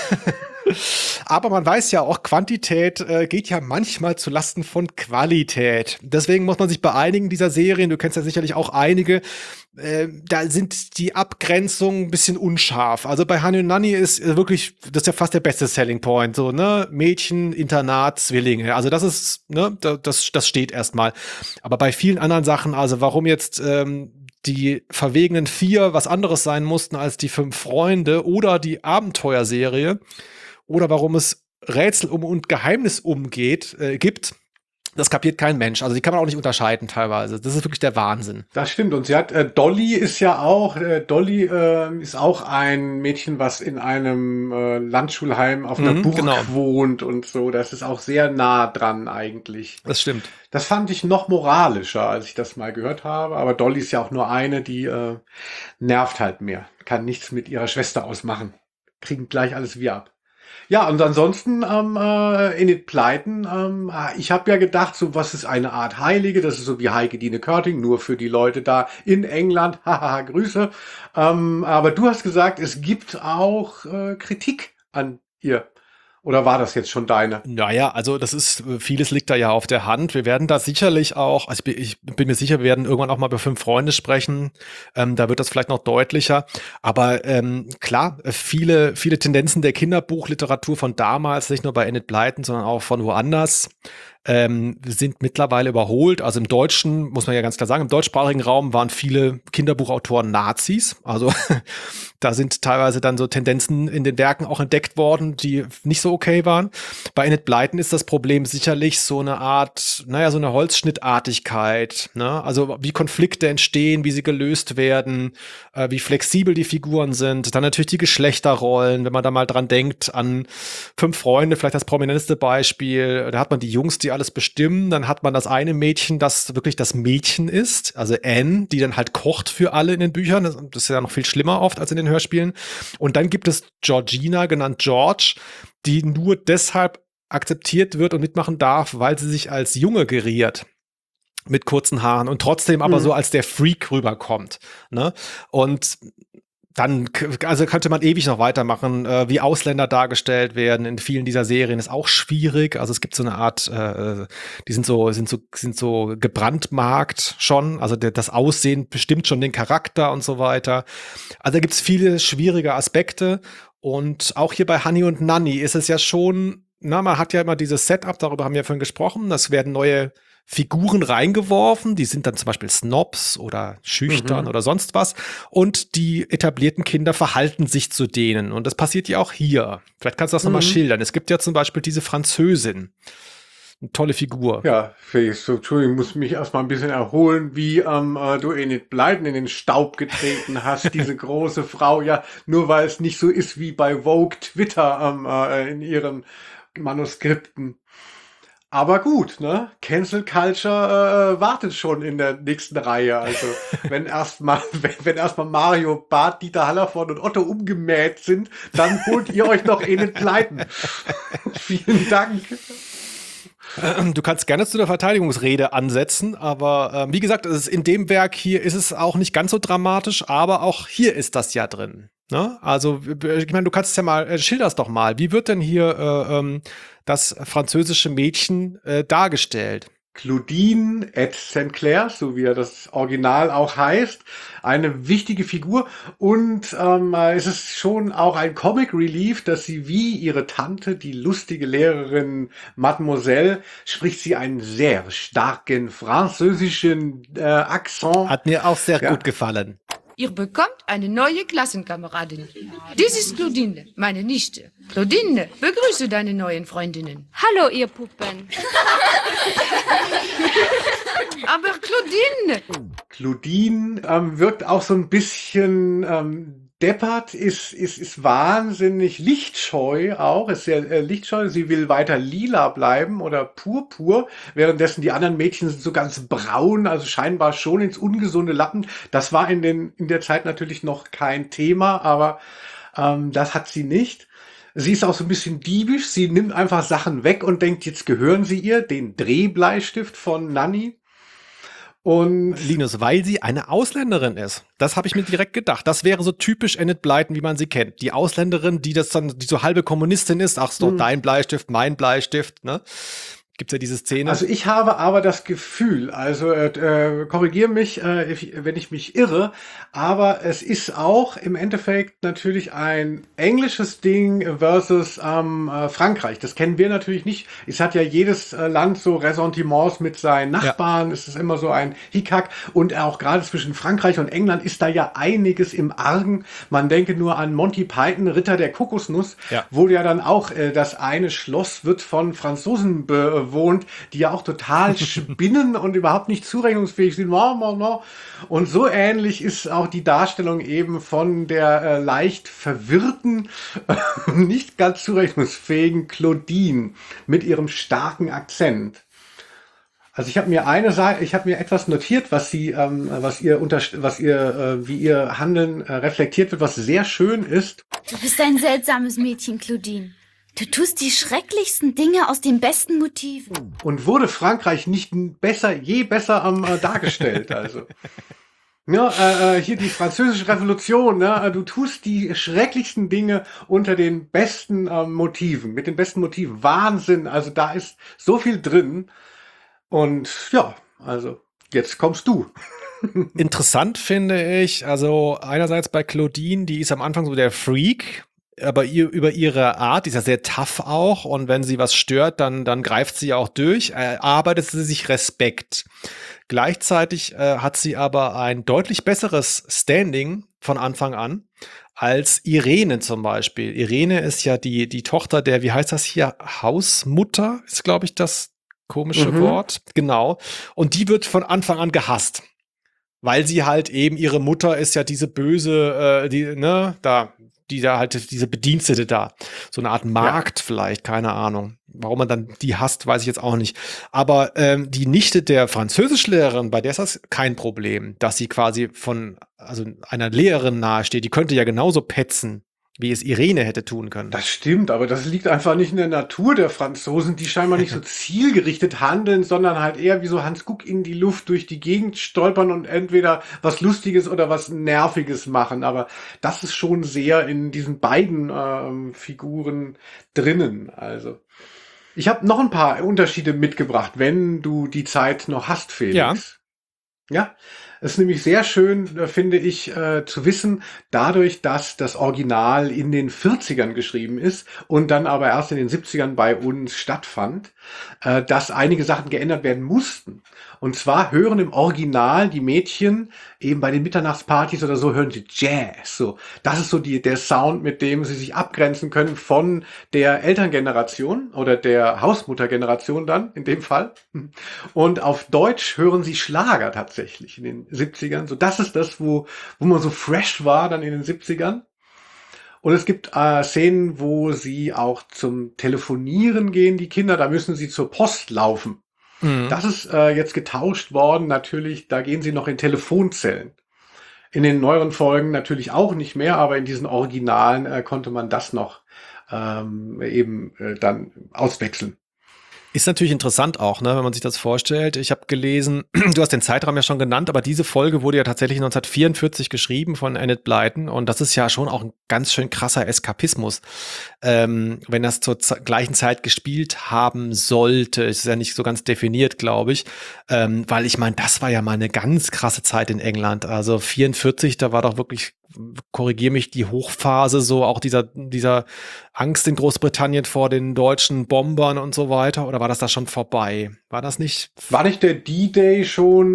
Aber man weiß ja auch, Quantität geht ja manchmal zu Lasten von Qualität. Deswegen muss man sich bei einigen dieser Serien, du kennst ja sicherlich auch einige, da sind die Abgrenzungen ein bisschen unscharf. Also bei Hanni und Nanni ist wirklich, das ist ja fast der beste Selling Point, so, ne? Mädchen, Internat, Zwillinge. Also das ist, ne, das steht erstmal. Aber bei vielen anderen Sachen, also warum jetzt die Verwegenen 4 was anderes sein mussten als die 5 Freunde oder die Abenteuerserie oder warum es Rätsel und Geheimnis gibt, das kapiert kein Mensch. Also die kann man auch nicht unterscheiden teilweise. Das ist wirklich der Wahnsinn. Das stimmt. Und sie hat, Dolly ist ja auch, Dolly ist auch ein Mädchen, was in einem Landschulheim auf einer Burg wohnt und so. Das ist auch sehr nah dran eigentlich. Das stimmt. Das fand ich noch moralischer, als ich das mal gehört habe. Aber Dolly ist ja auch nur eine, die nervt halt mehr. Kann nichts mit ihrer Schwester ausmachen. Kriegen gleich alles wie ab. Ja, und ansonsten Enid Blyton, ich habe ja gedacht, so was ist eine Art Heilige, das ist so wie Heike Dine Körting, nur für die Leute da in England, hahaha, Grüße. Aber du hast gesagt, es gibt auch Kritik an ihr. Oder war das jetzt schon deine? Naja, also das ist, vieles liegt da ja auf der Hand. Wir werden da sicherlich auch, also ich bin mir sicher, wir werden irgendwann auch mal über 5 Freunde sprechen. Da wird das vielleicht noch deutlicher. Aber klar, viele Tendenzen der Kinderbuchliteratur von damals, nicht nur bei Enid Blyton, sondern auch von woanders, sind mittlerweile überholt. Also im Deutschen, muss man ja ganz klar sagen, im deutschsprachigen Raum waren viele Kinderbuchautoren Nazis. Also da sind teilweise dann so Tendenzen in den Werken auch entdeckt worden, die nicht so okay waren. Bei Enid Blyton ist das Problem sicherlich so eine Art, naja, so eine Holzschnittartigkeit, ne? Also wie Konflikte entstehen, wie sie gelöst werden, wie flexibel die Figuren sind. Dann natürlich die Geschlechterrollen, wenn man da mal dran denkt an 5 Freunde, vielleicht das prominenteste Beispiel. Da hat man die Jungs, die alles bestimmen. Dann hat man das eine Mädchen, das wirklich das Mädchen ist, also Anne, die dann halt kocht für alle in den Büchern. Das ist ja noch viel schlimmer oft als in den Hörspielen. Und dann gibt es Georgina, genannt George, die nur deshalb akzeptiert wird und mitmachen darf, weil sie sich als Junge geriert mit kurzen Haaren und trotzdem aber so als der Freak rüberkommt, ne? Und dann, also könnte man ewig noch weitermachen, wie Ausländer dargestellt werden in vielen dieser Serien, ist auch schwierig. Also es gibt so eine Art, die sind so gebrandmarkt schon. Also das Aussehen bestimmt schon den Charakter und so weiter. Also da gibt es viele schwierige Aspekte. Und auch hier bei Honey und Nanny ist es ja schon, na, man hat ja immer dieses Setup, darüber haben wir vorhin gesprochen. Das werden neue Figuren reingeworfen, die sind dann zum Beispiel Snobs oder schüchtern oder sonst was, und die etablierten Kinder verhalten sich zu denen, und das passiert ja auch hier. Vielleicht kannst du das nochmal schildern. Es gibt ja zum Beispiel diese Französin, eine tolle Figur. Ja, Felix, so, Entschuldigung, ich muss mich erstmal ein bisschen erholen, wie du Enid Blyton in den Staub getreten hast, diese große Frau, ja, nur weil es nicht so ist wie bei Vogue Twitter in ihren Manuskripten. Aber gut, ne? Cancel Culture wartet schon in der nächsten Reihe. Also wenn erstmal Mario Barth, Dieter Hallervorden und Otto umgemäht sind, dann holt ihr euch noch Enid Blyton. Vielen Dank. Du kannst gerne zu der Verteidigungsrede ansetzen, aber wie gesagt, es ist in dem Werk hier ist es auch nicht ganz so dramatisch, aber auch hier ist das ja drin. Ne? Also, ich meine, du kannst es ja mal, schilder's doch mal. Wie wird denn hier das französische Mädchen dargestellt? Claudine et St. Clair, so wie er das Original auch heißt, eine wichtige Figur, und es ist schon auch ein Comic Relief, dass sie wie ihre Tante, die lustige Lehrerin Mademoiselle, spricht sie einen sehr starken französischen Akzent. Hat mir auch sehr gut gefallen. Ihr bekommt eine neue Klassenkameradin. Dies ist Claudine, meine Nichte. Claudine, begrüße deine neuen Freundinnen. Hallo, ihr Puppen. Aber Claudine! Claudine wirkt auch so ein bisschen deppert, ist wahnsinnig lichtscheu auch, ist sehr lichtscheu. Sie will weiter lila bleiben oder purpur, währenddessen die anderen Mädchen sind so ganz braun, also scheinbar schon ins ungesunde Lappen. Das war in der Zeit natürlich noch kein Thema, aber das hat sie nicht. Sie ist auch so ein bisschen diebisch. Sie nimmt einfach Sachen weg und denkt, jetzt gehören sie ihr, den Drehbleistift von Nanny. Und Linus, weil sie eine Ausländerin ist. Das habe ich mir direkt gedacht. Das wäre so typisch Enid Blyton, wie man sie kennt. Die Ausländerin, die so halbe Kommunistin ist. Ach, ist doch dein Bleistift, mein Bleistift, ne? Gibt's ja diese Szene. Also ich habe aber das Gefühl, also korrigiere mich, wenn ich mich irre, aber es ist auch im Endeffekt natürlich ein englisches Ding versus Frankreich. Das kennen wir natürlich nicht. Es hat ja jedes Land so Ressentiments mit seinen Nachbarn. Ja. Es ist immer so ein Hickhack. Und auch gerade zwischen Frankreich und England ist da ja einiges im Argen. Man denke nur an Monty Python, Ritter der Kokosnuss, wo ja dann auch das eine Schloss wird von Franzosen bewohnt, die ja auch total spinnen und überhaupt nicht zurechnungsfähig sind. Und so ähnlich ist auch die Darstellung eben von der leicht verwirrten, nicht ganz zurechnungsfähigen Claudine mit ihrem starken Akzent. Also ich habe mir etwas notiert, wie ihr Handeln reflektiert wird, was sehr schön ist. Du bist ein seltsames Mädchen, Claudine. Du tust die schrecklichsten Dinge aus den besten Motiven. Und wurde Frankreich nicht je besser dargestellt, also. Ja, hier die Französische Revolution, ne? Du tust die schrecklichsten Dinge unter den besten Motiven, mit den besten Motiven. Wahnsinn, also da ist so viel drin. Und ja, also jetzt kommst du. Interessant finde ich, also einerseits bei Claudine, die ist am Anfang so der Freak, aber über ihre Art, die ist ja sehr tough auch, und wenn sie was stört, dann greift sie auch durch, erarbeitet sie sich Respekt. Gleichzeitig hat sie aber ein deutlich besseres Standing von Anfang an als Irene zum Beispiel. Irene ist ja die Tochter der, wie heißt das hier, Hausmutter, ist glaube ich das komische Wort. Genau. Und die wird von Anfang an gehasst. Weil sie halt eben, ihre Mutter ist ja diese böse, die da halt, diese Bedienstete da. So eine Art Markt vielleicht, keine Ahnung. Warum man dann die hasst, weiß ich jetzt auch nicht. Aber die Nichte der Französischlehrerin, bei der ist das kein Problem, dass sie quasi also einer Lehrerin nahesteht. Die könnte ja genauso petzen, wie es Irene hätte tun können. Das stimmt, aber das liegt einfach nicht in der Natur der Franzosen, die scheinbar nicht so zielgerichtet handeln, sondern halt eher wie so Hans Guck in die Luft durch die Gegend stolpern und entweder was Lustiges oder was Nerviges machen. Aber das ist schon sehr in diesen beiden Figuren drinnen. Also ich habe noch ein paar Unterschiede mitgebracht, wenn du die Zeit noch hast, Felix. Ja, es ist nämlich sehr schön, finde ich, zu wissen, dadurch, dass das Original in den 40ern geschrieben ist und dann aber erst in den 70ern bei uns stattfand, dass einige Sachen geändert werden mussten. Und zwar hören im Original die Mädchen eben bei den Mitternachtspartys oder so, hören sie Jazz. So, das ist so der Sound, mit dem sie sich abgrenzen können von der Elterngeneration oder der Hausmuttergeneration dann, in dem Fall. Und auf Deutsch hören sie Schlager tatsächlich in den 70ern. So, das ist das, wo man so fresh war dann in den 70ern. Und es gibt Szenen, wo sie auch zum Telefonieren gehen, die Kinder, da müssen sie zur Post laufen. Das ist jetzt getauscht worden, natürlich, da gehen sie noch in Telefonzellen. In den neueren Folgen natürlich auch nicht mehr, aber in diesen Originalen konnte man das noch dann auswechseln. Ist natürlich interessant auch, ne, wenn man sich das vorstellt. Ich habe gelesen, du hast den Zeitraum ja schon genannt, aber diese Folge wurde ja tatsächlich 1944 geschrieben von Enid Blyton, und das ist ja schon auch ein ganz schön krasser Eskapismus, wenn das zur gleichen Zeit gespielt haben sollte. Ist ja nicht so ganz definiert, glaube ich, weil ich meine, das war ja mal eine ganz krasse Zeit in England. Also 44, da war doch wirklich, korrigiere mich, die Hochphase, so auch dieser Angst in Großbritannien vor den deutschen Bombern und so weiter, oder war das da schon vorbei? War das nicht? War nicht der D-Day schon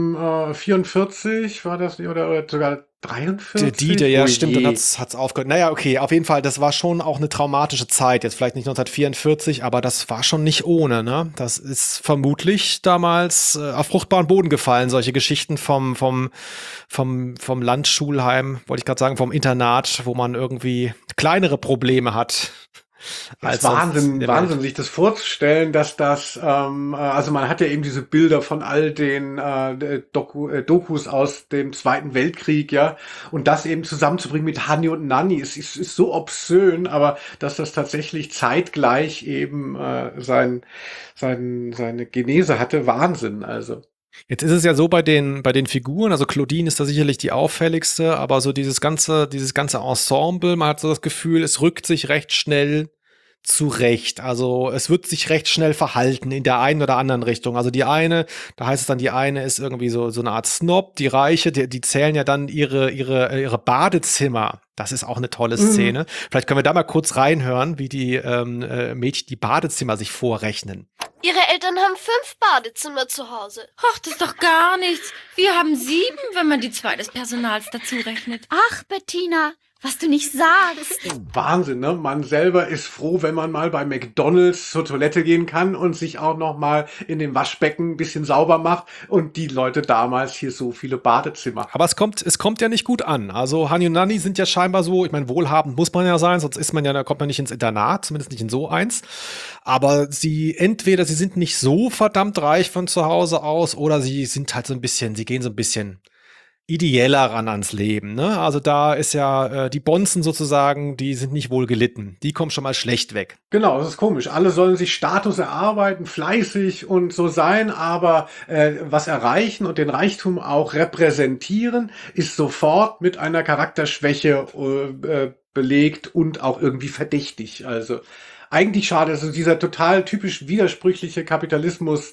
44? War das nicht, oder sogar 43? Der D-Day, ja, stimmt, dann hat's aufgehört. Naja, okay, auf jeden Fall, das war schon auch eine traumatische Zeit, jetzt vielleicht nicht 1944, aber das war schon nicht ohne, ne? Das ist vermutlich damals auf fruchtbaren Boden gefallen, solche Geschichten vom Landschulheim, wollte ich gerade sagen, vom Internat, wo man irgendwie kleinere Probleme hat. Das ist Wahnsinn, sich das vorzustellen, dass das, also man hat ja eben diese Bilder von all den Dokus aus dem Zweiten Weltkrieg, ja, und das eben zusammenzubringen mit Hanni und Nanni, ist so obszön, aber dass das tatsächlich zeitgleich eben seine Genese hatte, Wahnsinn, also. Jetzt ist es ja so bei den Figuren, also Claudine ist da sicherlich die auffälligste, aber so dieses ganze Ensemble, man hat so das Gefühl, es rückt sich recht schnell zurecht. Also es wird sich recht schnell verhalten in der einen oder anderen Richtung. Also die eine, da heißt es dann, die eine ist irgendwie so eine Art Snob, die Reiche, die zählen ja dann ihre Badezimmer. Das ist auch eine tolle Szene. Vielleicht können wir da mal kurz reinhören, wie die Mädchen die Badezimmer sich vorrechnen. Ihre Eltern haben 5 Badezimmer zu Hause. Ach, das ist doch gar nichts. Wir haben 7, wenn man die 2 des Personals dazu rechnet. Ach, Bettina, was du nicht sagst. Wahnsinn, ne? Man selber ist froh, wenn man mal bei McDonald's zur Toilette gehen kann und sich auch noch mal in dem Waschbecken ein bisschen sauber macht. Und die Leute damals hier so viele Badezimmer. Aber es kommt ja nicht gut an. Also Hanni und Nanni sind ja scheinbar so, ich meine, wohlhabend muss man ja sein, sonst kommt man nicht ins Internat, zumindest nicht in so eins. Aber sie sind nicht so verdammt reich von zu Hause aus, oder sie sind halt so ein bisschen, sie gehen so ein bisschen, ideeller ran ans Leben, ne? Also da ist ja die Bonzen sozusagen, die sind nicht wohl gelitten. Die kommen schon mal schlecht weg. Genau, das ist komisch. Alle sollen sich Status erarbeiten, fleißig und so sein, aber was erreichen und den Reichtum auch repräsentieren, ist sofort mit einer Charakterschwäche belegt und auch irgendwie verdächtig. Also eigentlich schade, also dieser total typisch widersprüchliche Kapitalismus,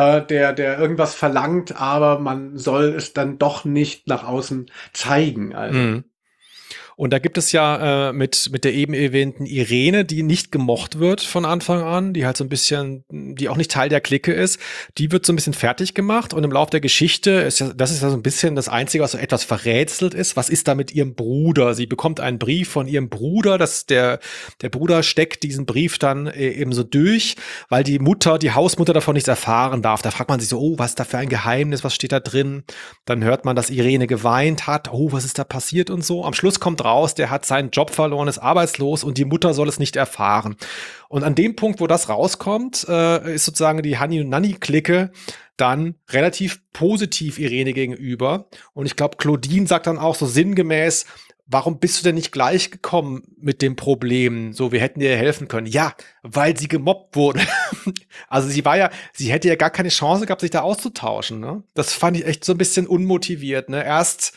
der irgendwas verlangt, aber man soll es dann doch nicht nach außen zeigen. Also. Mhm. Und da gibt es ja mit der eben erwähnten Irene, die nicht gemocht wird von Anfang an, die halt so ein bisschen, die auch nicht Teil der Clique ist, die wird so ein bisschen fertig gemacht und im Laufe der Geschichte ist ja, das ist ja so ein bisschen das Einzige, was so etwas verrätselt ist. Was ist da mit ihrem Bruder? Sie bekommt einen Brief von ihrem Bruder, der Bruder steckt diesen Brief dann eben so durch, weil die Hausmutter davon nichts erfahren darf. Da fragt man sich so, oh, was ist da für ein Geheimnis? Was steht da drin? Dann hört man, dass Irene geweint hat. Oh, was ist da passiert und so. Am Schluss kommt raus, der hat seinen Job verloren, ist arbeitslos und die Mutter soll es nicht erfahren. Und an dem Punkt, wo das rauskommt, ist sozusagen die Hanni und Nanni-Clique dann relativ positiv Irene gegenüber. Und ich glaube, Claudine sagt dann auch so sinngemäß, warum bist du denn nicht gleich gekommen mit dem Problem? So, wir hätten dir helfen können. Ja, weil sie gemobbt wurde. Also sie hätte ja gar keine Chance gehabt, sich da auszutauschen. Ne? Das fand ich echt so ein bisschen unmotiviert. Ne? Erst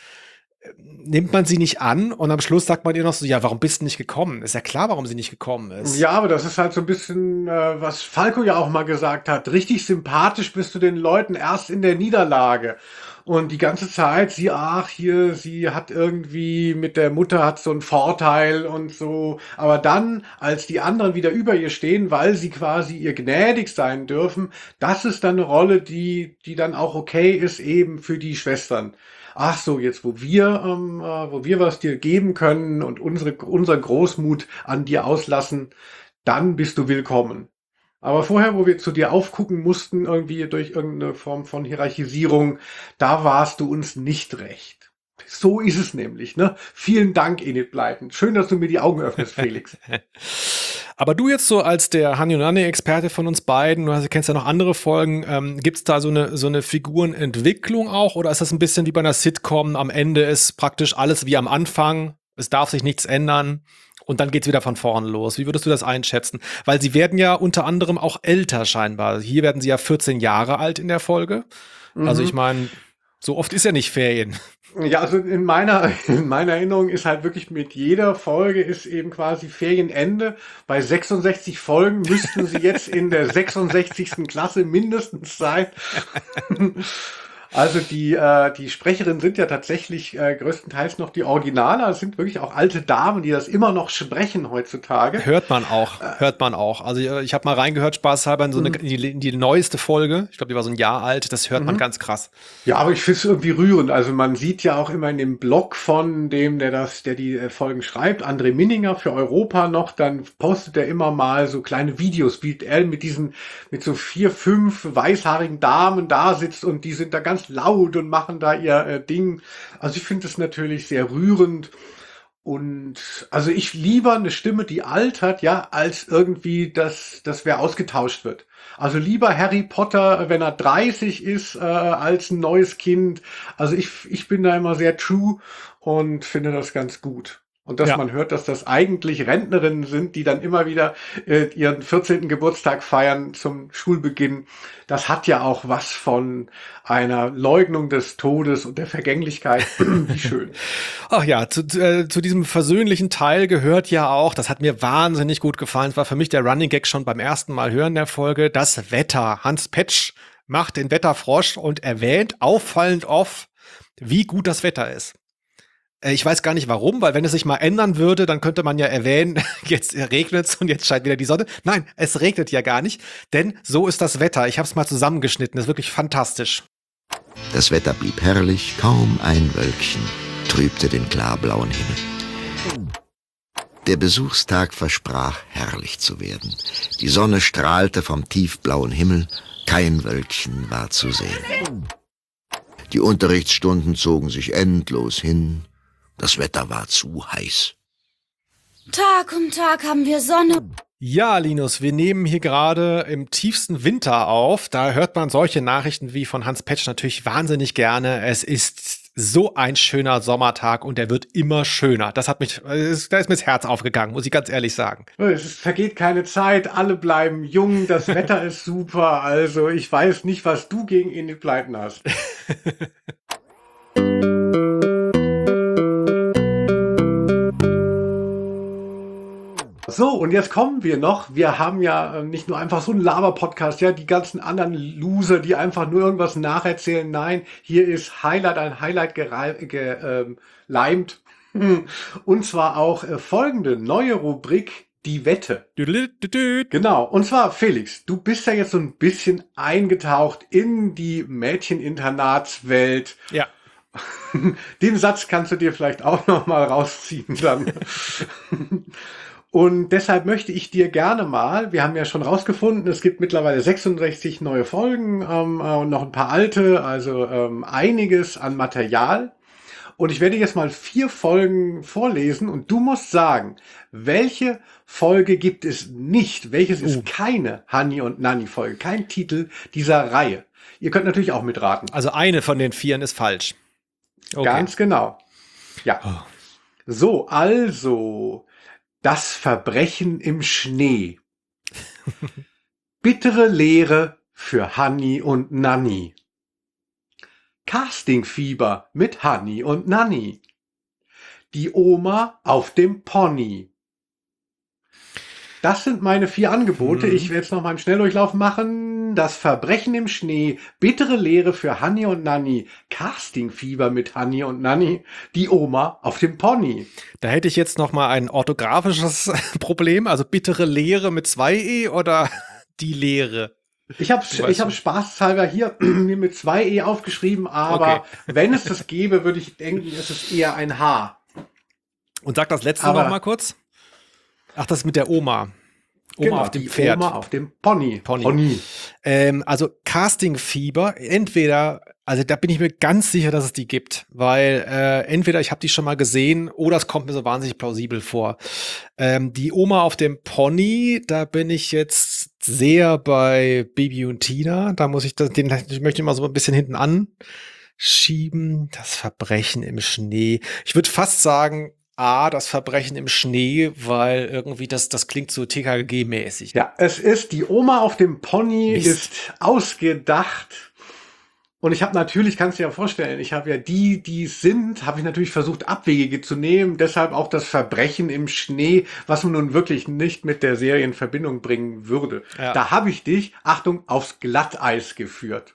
nimmt man sie nicht an und am Schluss sagt man ihr noch so, ja, warum bist du nicht gekommen? Ist ja klar, warum sie nicht gekommen ist. Ja, aber das ist halt so ein bisschen, was Falco ja auch mal gesagt hat. Richtig sympathisch bist du den Leuten erst in der Niederlage. Und die ganze Zeit, sie hat irgendwie mit der Mutter hat so einen Vorteil und so. Aber dann, als die anderen wieder über ihr stehen, weil sie quasi ihr gnädig sein dürfen, das ist dann eine Rolle, die dann auch okay ist eben für die Schwestern. Ach so, jetzt wo wir was dir geben können und unser Großmut an dir auslassen, dann bist du willkommen. Aber vorher, wo wir zu dir aufgucken mussten, irgendwie durch irgendeine Form von Hierarchisierung, da warst du uns nicht recht. So ist es nämlich, ne? Vielen Dank, Enid Blyton. Schön, dass du mir die Augen öffnest, Felix. Aber du jetzt so als der Hanni und Nanni-Experte von uns beiden, du kennst ja noch andere Folgen, gibt's da so eine Figurenentwicklung auch oder ist das ein bisschen wie bei einer Sitcom, am Ende ist praktisch alles wie am Anfang, es darf sich nichts ändern und dann geht's wieder von vorne los. Wie würdest du das einschätzen? Weil sie werden ja unter anderem auch älter scheinbar. Hier werden sie ja 14 Jahre alt in der Folge. Also ich meine, so oft ist ja nicht Ferien. Ja, also in meiner Erinnerung ist halt wirklich mit jeder Folge ist eben quasi Ferienende. Bei 66 Folgen müssten sie jetzt in der 66. Klasse mindestens sein. Also die Sprecherinnen sind ja tatsächlich größtenteils noch die Originale. Es sind wirklich auch alte Damen, die das immer noch sprechen heutzutage. Hört man auch. Also ich habe mal reingehört, spaßhalber, in die neueste Folge. Ich glaube, die war so ein Jahr alt. Das hört man ganz krass. Ja, aber ich finde es irgendwie rührend. Also man sieht ja auch immer in dem Blog von dem, der die Folgen schreibt, André Minninger für Europa noch, dann postet er immer mal so kleine Videos, wie er mit so 4, 5 weißhaarigen Damen da sitzt und die sind da ganz laut und machen da ihr Ding. Also ich finde es natürlich sehr rührend und also ich lieber eine Stimme, die altert, ja, als irgendwie, dass wer ausgetauscht wird. Also lieber Harry Potter, wenn er 30 ist, als ein neues Kind. Also ich bin da immer sehr true und finde das ganz gut. Und dass man hört, dass das eigentlich Rentnerinnen sind, die dann immer wieder ihren 14. Geburtstag feiern zum Schulbeginn. Das hat ja auch was von einer Leugnung des Todes und der Vergänglichkeit. Wie schön. Ach ja, zu diesem versöhnlichen Teil gehört ja auch, das hat mir wahnsinnig gut gefallen, das war für mich der Running Gag schon beim ersten Mal hören der Folge, das Wetter. Hans Petsch macht den Wetterfrosch und erwähnt auffallend oft, wie gut das Wetter ist. Ich weiß gar nicht warum, weil wenn es sich mal ändern würde, dann könnte man ja erwähnen, jetzt regnet's und jetzt scheint wieder die Sonne. Nein, es regnet ja gar nicht, denn so ist das Wetter. Ich habe es mal zusammengeschnitten, das ist wirklich fantastisch. Das Wetter blieb herrlich, kaum ein Wölkchen trübte den klarblauen Himmel. Der Besuchstag versprach, herrlich zu werden. Die Sonne strahlte vom tiefblauen Himmel, kein Wölkchen war zu sehen. Die Unterrichtsstunden zogen sich endlos hin. Das Wetter war zu heiß. Tag um Tag haben wir Sonne. Ja, Linus, wir nehmen hier gerade im tiefsten Winter auf. Da hört man solche Nachrichten wie von Hans Petsch natürlich wahnsinnig gerne. Es ist so ein schöner Sommertag und der wird immer schöner. Da ist mir das Herz aufgegangen, muss ich ganz ehrlich sagen. Es vergeht keine Zeit, alle bleiben jung, das Wetter ist super. Also ich weiß nicht, was du gegen Enid Blyton hast. So, und jetzt kommen wir noch. Wir haben ja nicht nur einfach so einen Laber-Podcast, ja, die ganzen anderen Loser, die einfach nur irgendwas nacherzählen. Nein, hier ist ein Highlight geleimt. Und zwar auch folgende neue Rubrik, die Wette. Genau, und zwar Felix, du bist ja jetzt so ein bisschen eingetaucht in die Mädcheninternatswelt. Ja. Den Satz kannst du dir vielleicht auch noch mal rausziehen dann. Und deshalb möchte ich dir gerne mal, wir haben ja schon rausgefunden, es gibt mittlerweile 66 neue Folgen und noch ein paar alte, also einiges an Material. Und ich werde jetzt mal 4 Folgen vorlesen und du musst sagen, welche Folge gibt es nicht, welches ist keine Hani und Nanny Folge, kein Titel dieser Reihe. Ihr könnt natürlich auch mitraten. Also eine von den 4 ist falsch. Okay. Ganz genau. Ja. Oh. So, also das Verbrechen im Schnee. Bittere Lehre für Hani und Nanny. Castingfieber mit Hani und Nanny. Die Oma auf dem Pony. Das sind meine 4 Angebote. Ich werde jetzt noch mal im Schnelldurchlauf machen. Das Verbrechen im Schnee, bittere Lehre für Hani und Nanny, Castingfieber mit Hani und Nanny, die Oma auf dem Pony. Da hätte ich jetzt noch mal ein orthografisches Problem. Also bittere Lehre mit 2 oder die Lehre? Ich habe spaßhalber hier mir mit 2 E aufgeschrieben, aber wenn es das gäbe, würde ich denken, es ist eher ein H. Und sag das letzte noch mal kurz. Ach, das ist mit der Oma. Oma auf dem Pferd. Oma auf dem Pony. Also Castingfieber, entweder, also da bin ich mir ganz sicher, dass es die gibt, weil entweder ich habe die schon mal gesehen oder es kommt mir so wahnsinnig plausibel vor. Die Oma auf dem Pony, da bin ich jetzt sehr bei Bibi und Tina. Da muss ich ich möchte mal so ein bisschen hinten anschieben. Das Verbrechen im Schnee. Ich würde fast sagen, das Verbrechen im Schnee, weil irgendwie das klingt so TKG-mäßig. Ja, es ist die Oma auf dem Pony, Mist. ist ausgedacht. Und ich habe natürlich, kannst du dir ja vorstellen, ich habe ja habe ich natürlich versucht, Abwege zu nehmen. Deshalb auch das Verbrechen im Schnee, was man nun wirklich nicht mit der Serie in Verbindung bringen würde. Ja. Da habe ich dich, Achtung, aufs Glatteis geführt.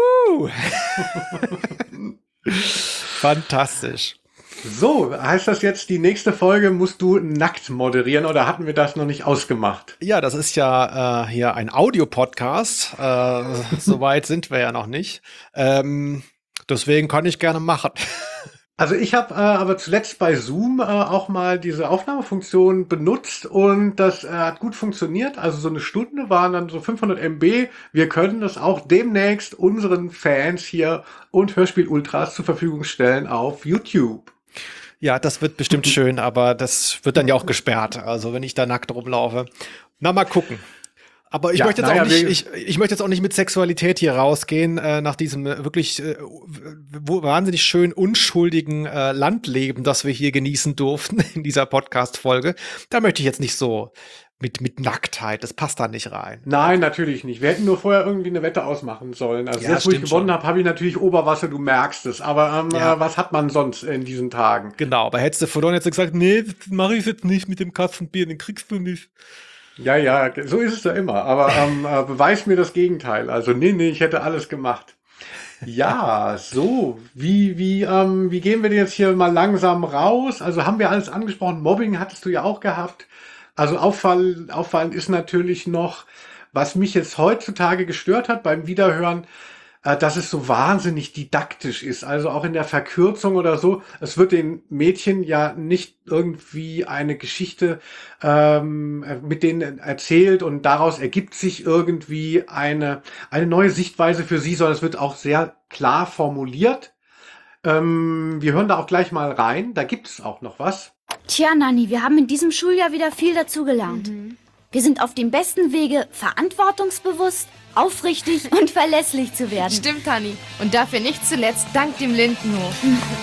Fantastisch. So, heißt das jetzt, die nächste Folge musst du nackt moderieren oder hatten wir das noch nicht ausgemacht? Ja, das ist ja hier ein Audio-Podcast. Soweit sind wir ja noch nicht. Deswegen kann ich gerne machen. Also ich habe aber zuletzt bei Zoom auch mal diese Aufnahmefunktion benutzt und das hat gut funktioniert. Also so eine Stunde waren dann so 500 MB. Wir können das auch demnächst unseren Fans hier und Hörspiel-Ultras zur Verfügung stellen auf YouTube. Ja, das wird bestimmt schön, aber das wird dann ja auch gesperrt. Also wenn ich da nackt rumlaufe. Na, mal gucken. Aber ich möchte jetzt auch nicht mit Sexualität hier rausgehen, nach diesem wirklich wahnsinnig schön unschuldigen Landleben, das wir hier genießen durften in dieser Podcast-Folge. Da möchte ich jetzt nicht so mit Nacktheit, das passt da nicht rein. Nein, natürlich nicht. Wir hätten nur vorher irgendwie eine Wette ausmachen sollen. Also Ja, jetzt, wo ich stimmt gewonnen schon. habe ich natürlich Oberwasser, du merkst es. Aber was hat man sonst in diesen Tagen? Genau, aber hättest du verloren, hättest du gesagt, nee, das mache ich jetzt nicht mit dem Katzenbier, den kriegst du nicht. Ja, so ist es ja immer. Aber beweis mir das Gegenteil. Also nee, ich hätte alles gemacht. Ja, so, wie gehen wir denn jetzt hier mal langsam raus? Also haben wir alles angesprochen. Mobbing hattest du ja auch gehabt. Also auffallend ist natürlich noch, was mich jetzt heutzutage gestört hat beim Wiederhören, dass es so wahnsinnig didaktisch ist. Also auch in der Verkürzung oder so. Es wird den Mädchen ja nicht irgendwie eine Geschichte mit denen erzählt und daraus ergibt sich irgendwie eine neue Sichtweise für sie, sondern es wird auch sehr klar formuliert. Wir hören da auch gleich mal rein. Da gibt es auch noch was. Tja, Nanny, wir haben in diesem Schuljahr wieder viel dazugelernt. Wir sind auf dem besten Wege, verantwortungsbewusst, aufrichtig und verlässlich zu werden. Stimmt, Hanni. Und dafür nicht zuletzt dank dem Lindenhof.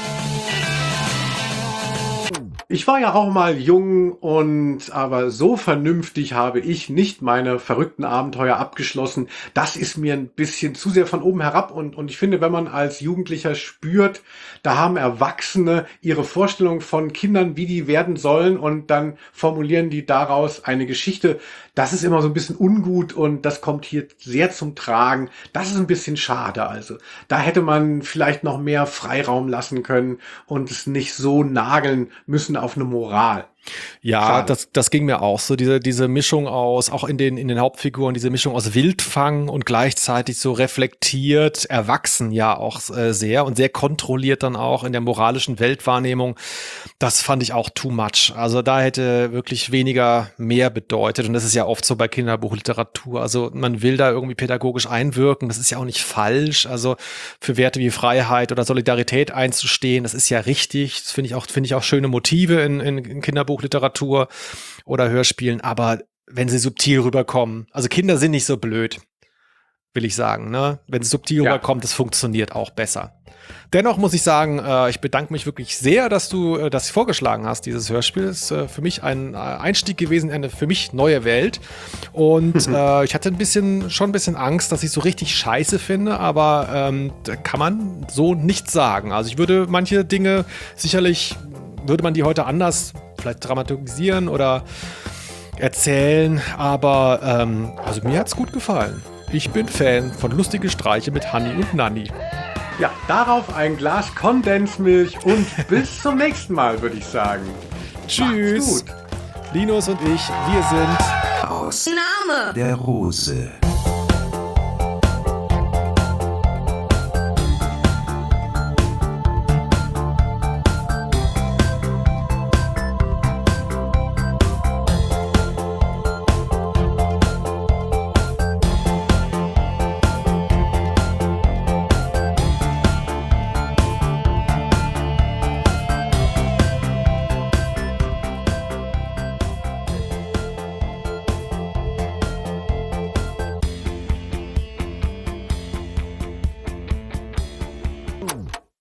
Ich war ja auch mal jung aber so vernünftig habe ich nicht meine verrückten Abenteuer abgeschlossen. Das ist mir ein bisschen zu sehr von oben herab und ich finde, wenn man als Jugendlicher spürt, da haben Erwachsene ihre Vorstellung von Kindern, wie die werden sollen und dann formulieren die daraus eine Geschichte. Das ist immer so ein bisschen ungut und das kommt hier sehr zum Tragen. Das ist ein bisschen schade also. Da hätte man vielleicht noch mehr Freiraum lassen können und es nicht so nageln müssen auf eine Moral. Ja, das ging mir auch so, diese Mischung aus, auch in den Hauptfiguren, diese Mischung aus Wildfang und gleichzeitig so reflektiert, erwachsen ja auch sehr und sehr kontrolliert dann auch in der moralischen Weltwahrnehmung. Das fand ich auch too much. Also da hätte wirklich weniger mehr bedeutet und das ist ja oft so bei Kinderbuchliteratur. Also man will da irgendwie pädagogisch einwirken, das ist ja auch nicht falsch. Also für Werte wie Freiheit oder Solidarität einzustehen, das ist ja richtig. Das finde ich auch schöne Motive in Kinderbuchliteratur oder Hörspielen, aber wenn sie subtil rüberkommen, also Kinder sind nicht so blöd, will ich sagen, ne? Wenn es subtil rüberkommt, das funktioniert auch besser. Dennoch muss ich sagen, ich bedanke mich wirklich sehr, dass du das vorgeschlagen hast, dieses Hörspiel. Das ist für mich ein Einstieg gewesen, eine für mich neue Welt. Und ich hatte schon ein bisschen Angst, dass ich so richtig scheiße finde, aber da kann man so nicht sagen. Also ich würde manche Dinge sicherlich, würde man die heute anders vielleicht dramatisieren oder erzählen, aber also mir hat's gut gefallen. Ich bin Fan von lustige Streiche mit Hanni und Nanni. Ja, darauf ein Glas Kondensmilch und bis zum nächsten Mal, würde ich sagen. Tschüss. Linus und ich, wir sind Aus der Rose.